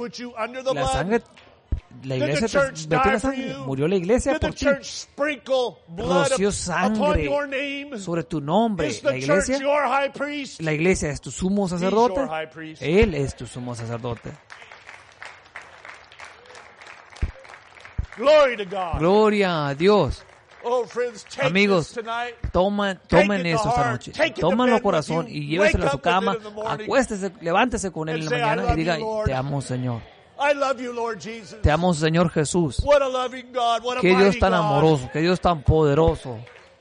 La iglesia te metió la sangre. Murió la iglesia por ti. Roció sangre sobre tu nombre. La iglesia es tu sumo sacerdote. Él es tu sumo sacerdote. Gloria a Dios. Amigos, tomen eso esta noche. Tómenlo corazón y lléveselo a su cama. Acuéstese, levántese con él en la mañana y diga: te amo, Señor. Te amo, Señor Jesús. Qué Dios tan amoroso, qué Dios tan poderoso.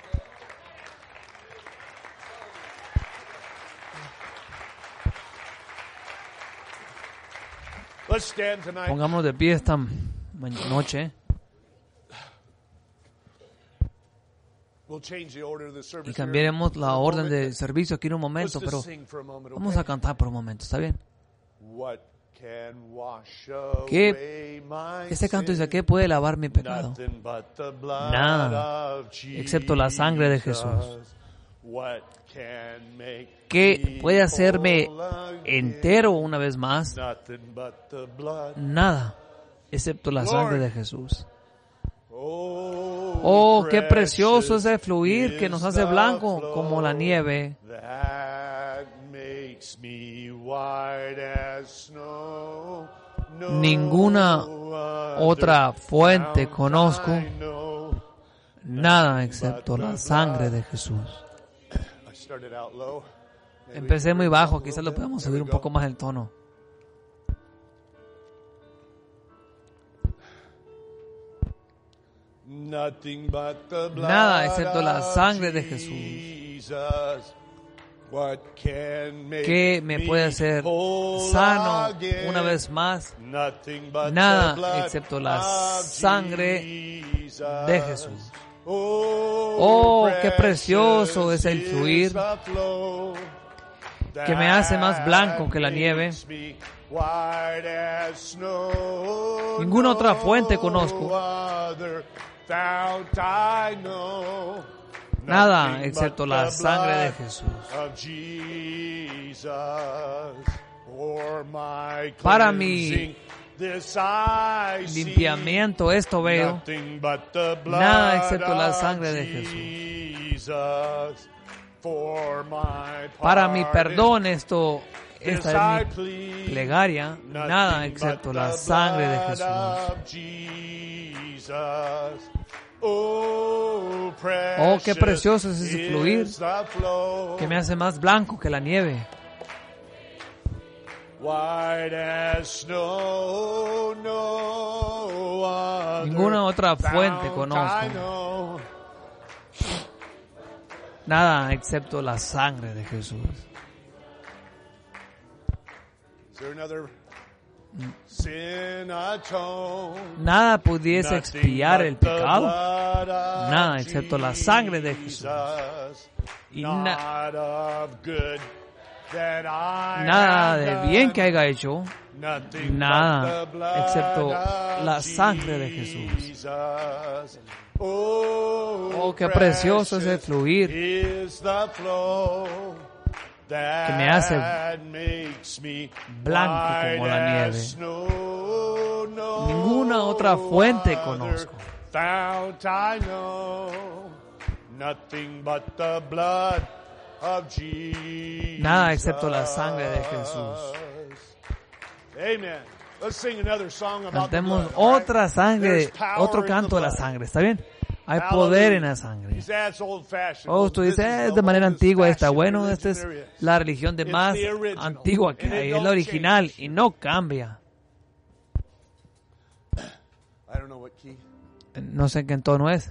Pongámonos de pie esta noche. Y cambiaremos la orden de servicio aquí en un momento, pero vamos a cantar por un momento, ¿está bien? Que este canto dice, ¿qué puede lavar mi pecado? Nada, excepto la sangre de Jesús. ¿Qué puede hacerme entero una vez más? Nada, excepto la sangre de Jesús. Oh, qué precioso es el fluir que nos hace blanco como la nieve. Ninguna otra fuente conozco, nada excepto la sangre de Jesús. Empecé muy bajo, quizás lo podemos subir un poco más el tono. Nada excepto la sangre de Jesús. ¿Qué me puede hacer sano una vez más? Nada excepto la sangre de Jesús. Oh, qué precioso es el fluir que me hace más blanco que la nieve. Ninguna otra fuente conozco. Nada excepto la sangre de Jesús. Para mi limpiamiento esto veo, nada excepto la sangre de Jesús. Para mi perdón esta es mi plegaria, nada excepto la sangre de Jesús. Oh, qué precioso es ese fluir que me hace más blanco que la nieve. Ninguna otra fuente conozco. Nada excepto la sangre de Jesús. Nada pudiese expiar el pecado, nada excepto la sangre de Jesús. Y nada de bien que haya hecho, nada excepto la sangre de Jesús. Oh, qué precioso es el fluir que me hace blanco como la nieve. Ninguna otra fuente conozco. Nada excepto la sangre de Jesús. Cantemos otra sangre, otro canto de la sangre, ¿está bien? Hay poder en la sangre. Oh, tú dices, es de manera antigua, está bueno, esta es la religión de más antigua que hay, es la original y no cambia. No sé en qué tono es.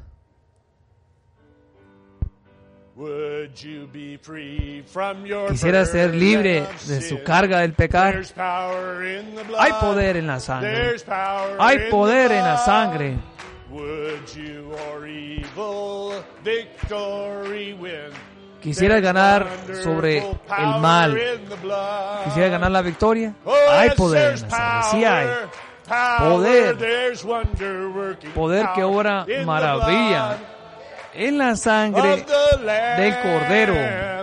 Quisiera ser libre de su carga del pecado. Hay poder en la sangre. Hay poder en la sangre. Quisiera ganar sobre el mal. Quisiera ganar la victoria. Hay poder en la sangre. Sí hay. Poder. Poder que obra maravilla en la sangre del Cordero.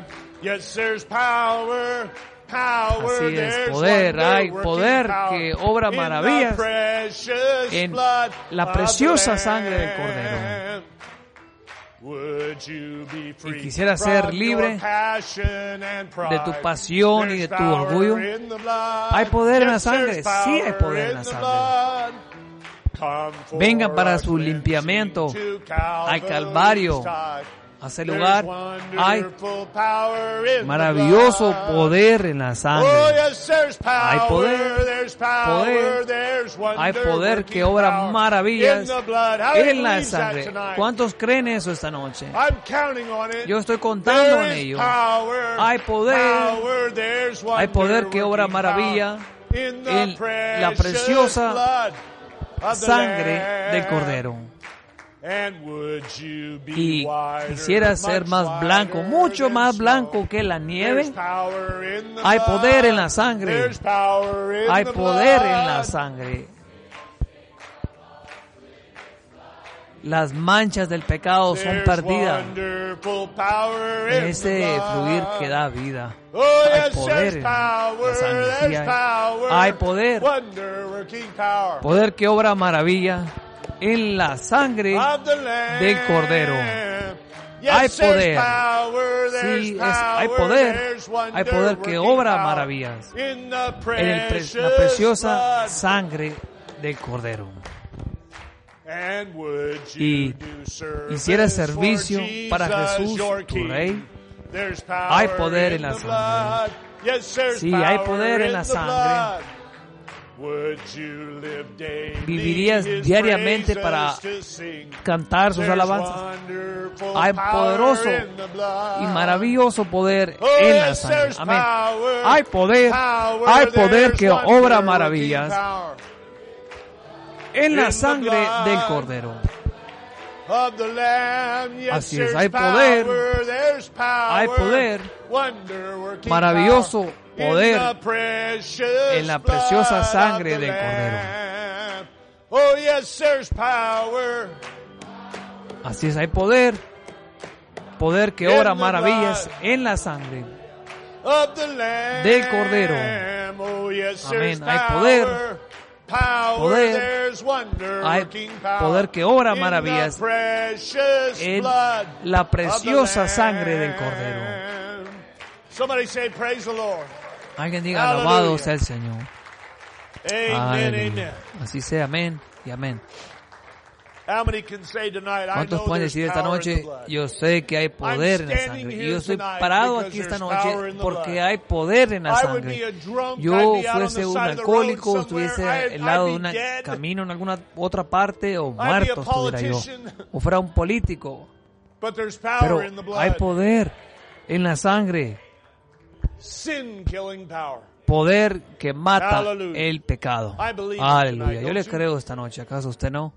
Así es, poder, hay poder que obra maravillas en la preciosa sangre del Cordero. Y quisiera ser libre de tu pasión y de tu orgullo. ¿Hay poder en la sangre? Sí hay poder en la sangre. Vengan para su limpiamiento al Calvario, a ese lugar. Hay maravilloso poder en la sangre. Hay poder, hay poder que obra maravillas en la sangre. ¿Cuántos creen eso esta noche? Yo estoy contando en ello. Hay poder que obra maravilla en la preciosa sangre del Cordero. Y quisiera ser más blanco, mucho más blanco que la nieve. Hay poder en la sangre. Hay poder en la sangre. Las manchas del pecado son perdidas en ese fluir que da vida. Hay poder en la sangre. Sí, hay poder. Poder que obra maravilla en la sangre del Cordero. Hay poder. Sí, hay poder. Hay poder que obra maravillas en la preciosa sangre del Cordero. Y hiciera servicio para Jesús, tu Rey. Hay poder en la sangre. Sí, hay poder en la sangre. ¿Vivirías diariamente para cantar sus alabanzas? Hay poderoso y maravilloso poder en la sangre. Amén. Hay poder que obra maravillas en la sangre del Cordero. Así es, hay poder, maravilloso poder en la preciosa sangre del Cordero. Así es, hay poder que obra maravillas en la sangre del Cordero. Amén, hay poder que obra maravillas en la preciosa sangre del Cordero. Alguien diga, alabado sea el Señor. Aleluya. Así sea, amén y amén. ¿Cuántos pueden decir esta noche, yo sé que hay poder en la sangre? Y yo estoy parado aquí esta noche porque hay poder en la sangre. Yo fuese un alcohólico, estuviese al lado de un camino en alguna otra parte, o muerto estuviera yo, o fuera un político. Pero hay poder en la sangre. Poder que mata el pecado. Aleluya. Yo le creo esta noche. ¿Acaso usted no?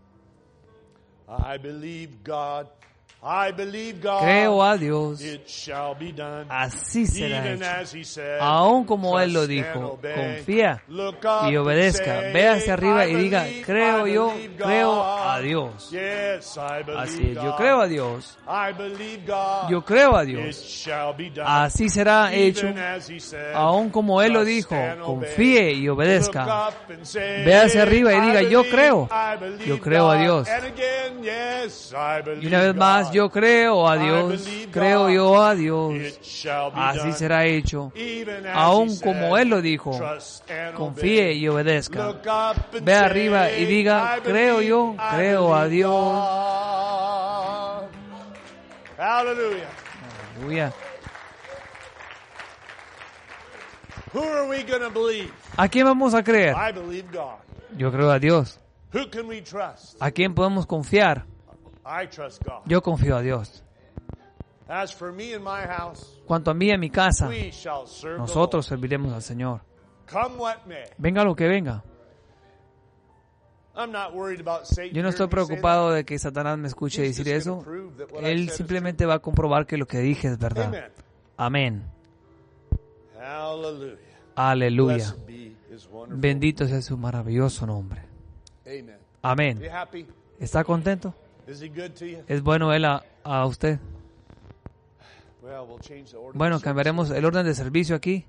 Creo a Dios, así será hecho. Aún como Él lo dijo, confía y obedezca. Ve hacia arriba y diga, creo a Dios. Así es, yo creo a Dios. Yo creo a Dios. Así será hecho. Aún como Él lo dijo, confíe y obedezca. Ve hacia arriba y diga, yo creo a Dios. Y una vez más, yo creo a Dios, creo yo a Dios, así será hecho, aún como Él lo dijo, confíe y obedezca. Ve arriba y diga, creo a Dios. Aleluya. ¿A quién vamos a creer? Yo creo a Dios. ¿A quién podemos confiar? Yo confío a Dios. Cuanto a mí y a mi casa, nosotros serviremos al Señor. Venga lo que venga. Yo no estoy preocupado de que Satanás me escuche decir eso. Él simplemente va a comprobar que lo que dije es verdad. Amén. Aleluya. Bendito sea su maravilloso nombre. Amén. ¿Está contento? ¿Es bueno Él a usted? Bueno, cambiaremos el orden de servicio aquí.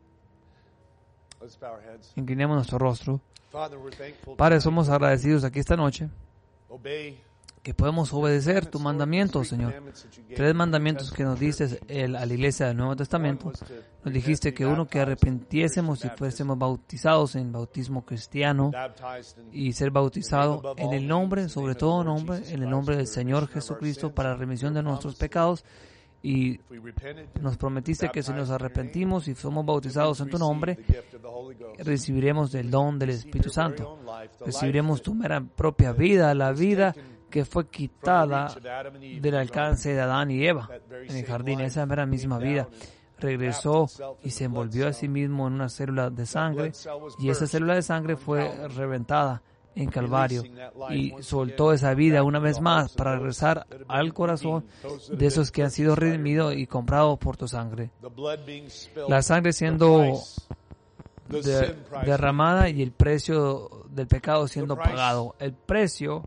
Inclinemos nuestro rostro. Padre, somos agradecidos aquí esta noche que podemos obedecer tu mandamiento, Señor. 3 mandamientos que nos diste a la iglesia del Nuevo Testamento. Nos dijiste que uno, que arrepintiésemos y fuésemos bautizados en bautismo cristiano y ser bautizado en el nombre, sobre todo nombre, en el nombre del Señor Jesucristo para la remisión de nuestros pecados. Y nos prometiste que si nos arrepentimos y somos bautizados en tu nombre, recibiremos el don del Espíritu Santo. Recibiremos tu mera propia vida, la vida que fue quitada del alcance de Adán y Eva en el jardín. Esa mera misma vida regresó y se envolvió a sí mismo en una célula de sangre, y esa célula de sangre fue reventada en Calvario y soltó esa vida una vez más para regresar al corazón de esos que han sido redimidos y comprados por tu sangre. La sangre siendo derramada y el precio del pecado siendo pagado. El precio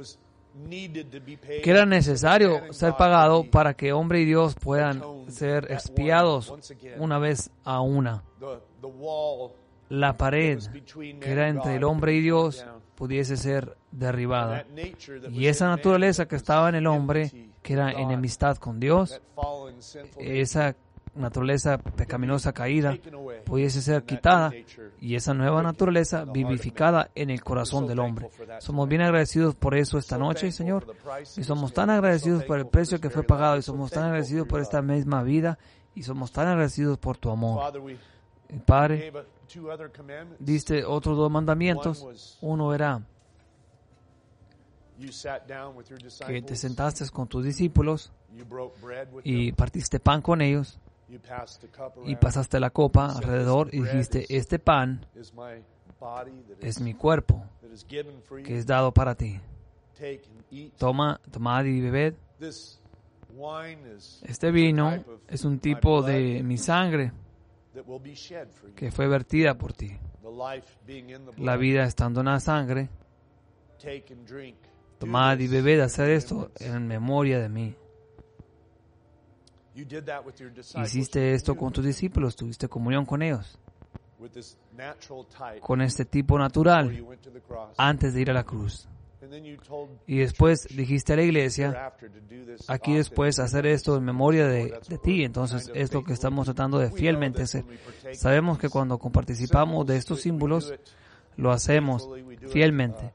que era necesario ser pagado para que hombre y Dios puedan ser expiados una vez a una. La pared que era entre el hombre y Dios pudiese ser derribada. Y esa naturaleza que estaba en el hombre, que era enemistad con Dios, esa naturaleza pecaminosa caída, pudiese ser quitada y esa nueva naturaleza vivificada en el corazón del hombre. Somos bien agradecidos por eso esta noche, Señor, y somos tan agradecidos por el precio que fue pagado, y somos tan agradecidos por esta misma vida, y somos tan agradecidos por tu amor. Padre, diste otros 2 mandamientos. Uno era que te sentaste con tus discípulos y partiste pan con ellos y pasaste la copa alrededor y dijiste, este pan es mi cuerpo que es dado para ti. Tomad y bebed. Este vino es un tipo de mi sangre que fue vertida por ti. La vida estando en la sangre. Tomad y bebed, hacer esto en memoria de mí. Hiciste esto con tus discípulos, tuviste comunión con ellos, con este tipo natural, antes de ir a la cruz. Y después dijiste a la iglesia, aquí después hacer esto en memoria de ti. Entonces es lo que estamos tratando de fielmente hacer. Sabemos que cuando participamos de estos símbolos, lo hacemos fielmente.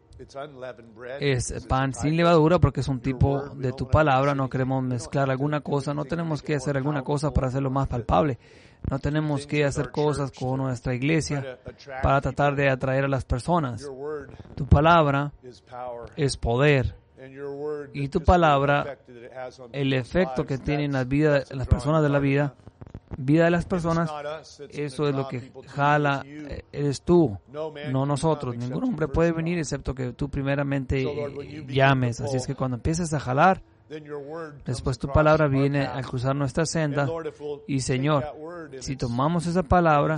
Es pan sin levadura porque es un tipo de tu palabra. No queremos mezclar alguna cosa. No tenemos que hacer alguna cosa para hacerlo más palpable. No tenemos que hacer cosas con nuestra iglesia para tratar de atraer a las personas. Tu palabra es poder. Y tu palabra, el efecto que tiene en las personas de la vida de las personas, eso es lo que jala, eres tú, no nosotros. Ningún hombre puede venir excepto que tú primeramente llames. Así es que cuando empieces a jalar, después tu palabra viene al cruzar nuestra senda. Y Señor, si tomamos esa palabra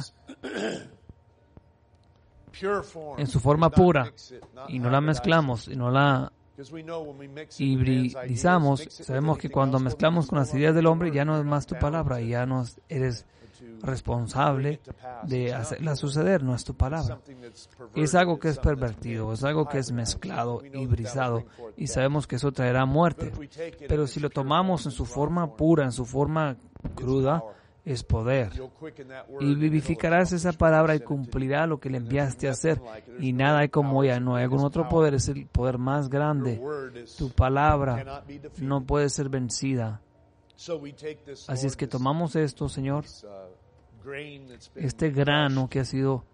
en su forma pura y no la mezclamos y no la hibridizamos, sabemos que cuando mezclamos con las ideas del hombre ya no es más tu palabra, ya no eres responsable de hacerla suceder, no es tu palabra. Es algo que es pervertido, es algo que es mezclado, hibridizado, y sabemos que eso traerá muerte. Pero si lo tomamos en su forma pura, en su forma cruda, es poder. Y vivificarás esa palabra y cumplirá lo que le enviaste a hacer. Y nada hay como ella, no hay algún otro poder, es el poder más grande. Tu palabra no puede ser vencida. Así es que tomamos esto, Señor, este grano que ha sido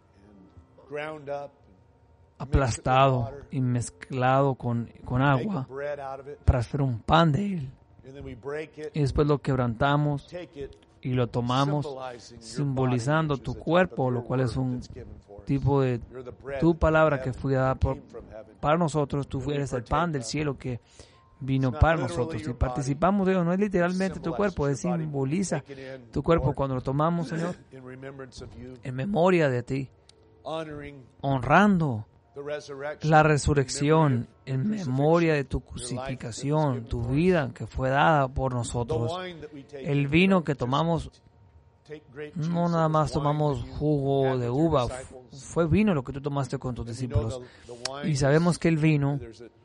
aplastado y mezclado con agua para hacer un pan de él. Y después lo quebrantamos y lo tomamos simbolizando tu cuerpo, lo cual es un tipo de tu palabra que fue dada para nosotros. Tú eres el pan del cielo que vino para nosotros y participamos de ello. No es literalmente tu cuerpo, es simboliza tu cuerpo cuando lo tomamos, Señor, en memoria de ti, honrando la resurrección, en memoria de tu crucificación, tu vida que fue dada por nosotros. El vino que tomamos, no nada más tomamos jugo de uva, fue vino lo que tú tomaste con tus discípulos. Y sabemos que el vino,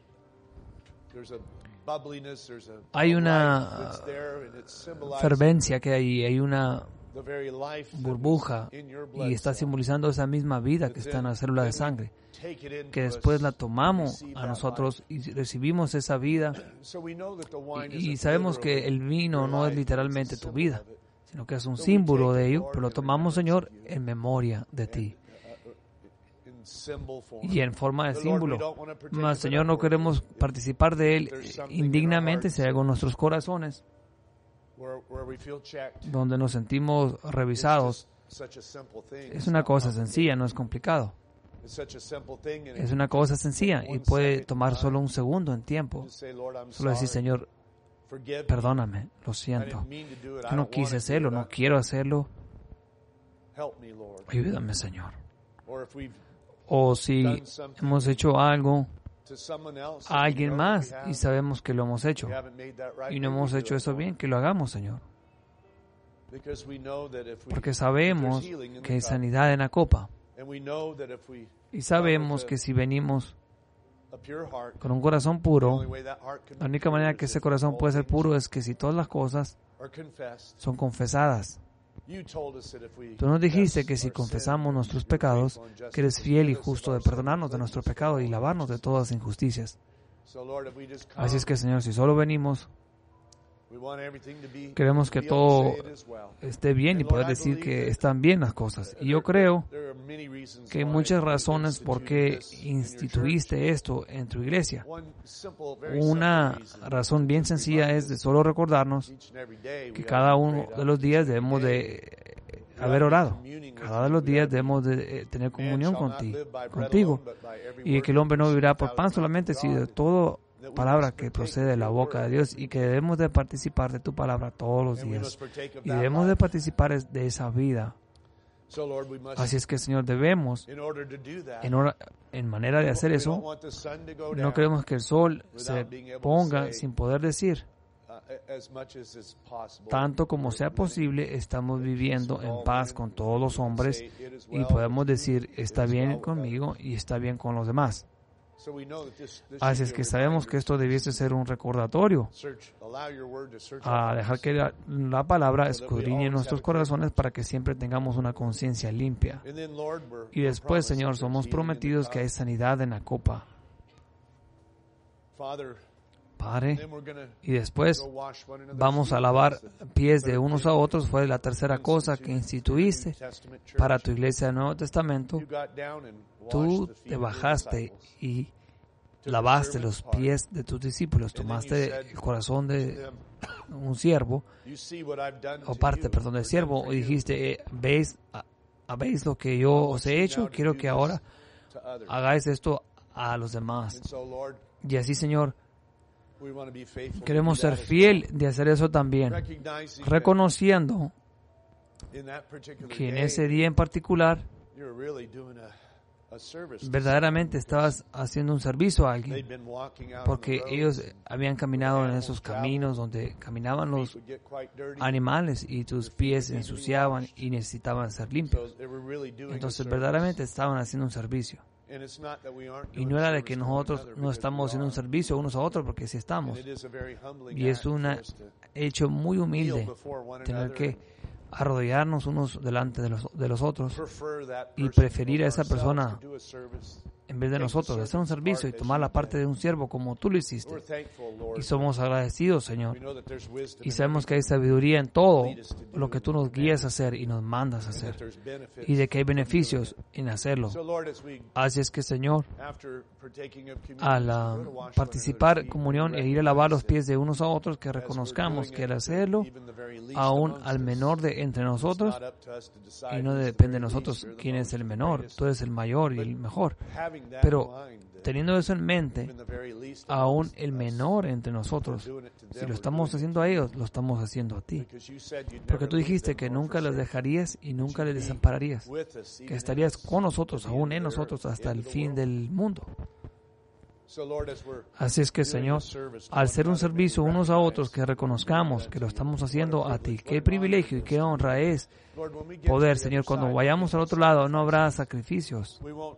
hay una fervencia que hay una burbuja y está simbolizando esa misma vida que está en la célula de sangre, que después la tomamos a nosotros y recibimos esa vida, y sabemos que el vino no es literalmente tu vida, sino que es un símbolo de ello, pero lo tomamos, Señor, en memoria de ti y en forma de símbolo. Mas, Señor, no queremos participar de él indignamente si hay algo en nuestros corazones donde nos sentimos revisados. Es una cosa sencilla, no es complicado. Es una cosa sencilla y puede tomar solo un segundo en tiempo. Solo decir, Señor, perdóname, lo siento. Yo no quise hacerlo, no quiero hacerlo. Ayúdame, Señor. O si hemos hecho algo a alguien más y sabemos que lo hemos hecho y no hemos hecho eso bien, que lo hagamos, Señor. Porque sabemos que hay sanidad en la copa. Y sabemos que si venimos con un corazón puro, la única manera que ese corazón puede ser puro es que si todas las cosas son confesadas. Tú nos dijiste que si confesamos nuestros pecados, que eres fiel y justo de perdonarnos de nuestro pecado y lavarnos de todas las injusticias. Así es que, Señor, si solo venimos, queremos que todo esté bien y poder decir que están bien las cosas. Y yo creo que hay muchas razones por qué instituiste esto en tu iglesia. Una razón bien sencilla es de solo recordarnos que cada uno de los días debemos de haber orado. Cada uno de los días debemos de tener comunión contigo. Y que el hombre no vivirá por pan solamente, sino de todo palabra que procede de la boca de Dios, y que debemos de participar de tu palabra todos los días y debemos de participar de esa vida. Así es que, Señor, debemos en manera de hacer eso, no queremos que el sol se ponga sin poder decir, tanto como sea posible, estamos viviendo en paz con todos los hombres, y podemos decir, está bien conmigo y está bien con los demás. Así es que sabemos que esto debiese ser un recordatorio a dejar que la palabra escudriñe nuestros corazones para que siempre tengamos una conciencia limpia. Y después, Señor, somos prometidos que hay sanidad en la copa, Padre, y después vamos a lavar pies de unos a otros. Fue la tercera cosa que instituiste para tu iglesia del Nuevo Testamento. Tú te bajaste y lavaste los pies de tus discípulos, tomaste el corazón de un siervo, o parte, perdón, del siervo, y dijiste, ¿veis lo que yo os he hecho? Quiero que ahora hagáis esto a los demás. Y así, Señor, queremos ser fiel de hacer eso también, reconociendo que en ese día en particular verdaderamente estabas haciendo un servicio a alguien, porque ellos habían caminado en esos caminos donde caminaban los animales y tus pies se ensuciaban y necesitaban ser limpios. Entonces verdaderamente estaban haciendo un servicio. Y no era de que nosotros no estamos haciendo un servicio unos a otros, porque sí estamos. Y es un hecho muy humilde tener que arrodillarnos unos delante de los otros y preferir a esa persona en vez de nosotros, hacer un servicio y tomar la parte de un siervo como tú lo hiciste. Y somos agradecidos, Señor. Y sabemos que hay sabiduría en todo lo que tú nos guías a hacer y nos mandas a hacer. Y de que hay beneficios en hacerlo. Así es que, Señor, al participar en comunión e ir a lavar los pies de unos a otros, que reconozcamos que al hacerlo, aún al menor de entre nosotros, y no depende de nosotros quién es el menor, tú eres el mayor y el mejor. Pero teniendo eso en mente, aún el menor entre nosotros, si lo estamos haciendo a ellos, lo estamos haciendo a ti. Porque tú dijiste que nunca les dejarías y nunca les desampararías, que estarías con nosotros, aún en nosotros, hasta el fin del mundo. Así es que, Señor, al ser un servicio unos a otros, que reconozcamos que lo estamos haciendo a ti. Qué privilegio y qué honra es poder, Señor, cuando vayamos al otro lado, no habrá sacrificios.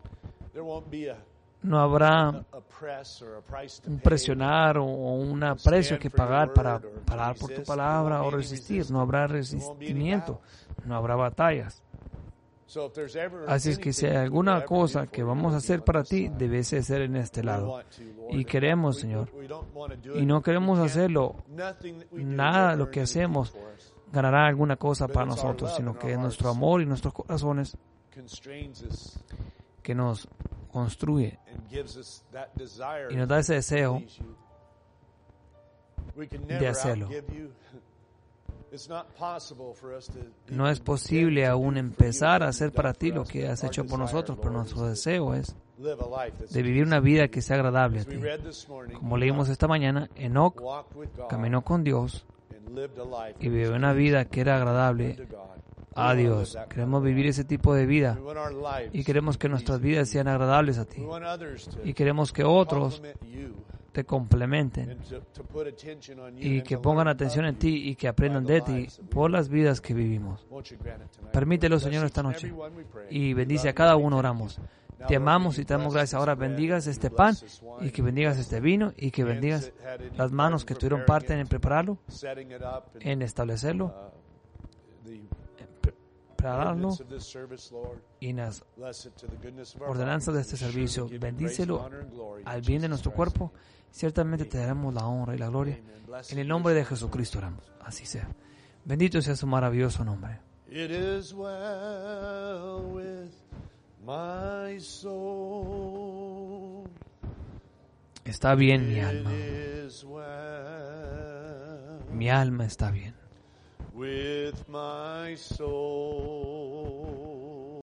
No habrá un presionar o un precio que pagar para parar por tu palabra o resistir. No habrá resistimiento. No habrá batallas. Así es que si hay alguna cosa que vamos a hacer para ti, debe ser en este lado. Y queremos, Señor, y no queremos hacerlo, nada de lo que hacemos ganará alguna cosa para nosotros, sino que es nuestro amor y nuestros corazones que nos construye y nos da ese deseo de hacerlo. No es posible aún empezar a hacer para ti lo que has hecho por nosotros, pero nuestro deseo es de vivir una vida que sea agradable a ti. Como leímos esta mañana, Enoc caminó con Dios y vivió una vida que era agradable a Dios. Queremos vivir ese tipo de vida y queremos que nuestras vidas sean agradables a ti. Y queremos que otros te complementen y que pongan atención en ti y que aprendan de ti por las vidas que vivimos. Permítelo, Señor, esta noche y bendice a cada uno. Oramos. Te amamos y te damos gracias. Ahora bendigas este pan y que bendigas este vino y que bendigas las manos que tuvieron parte en prepararlo, en establecerlo, prepararlo y en las ordenanzas de este servicio. Bendícelo al bien de nuestro cuerpo. Ciertamente te daremos la honra y la gloria. En el nombre de Jesucristo oramos. Así sea. Bendito sea su maravilloso nombre. It is well with my soul. Está bien mi alma. It is well Mi alma está bien. with my soul.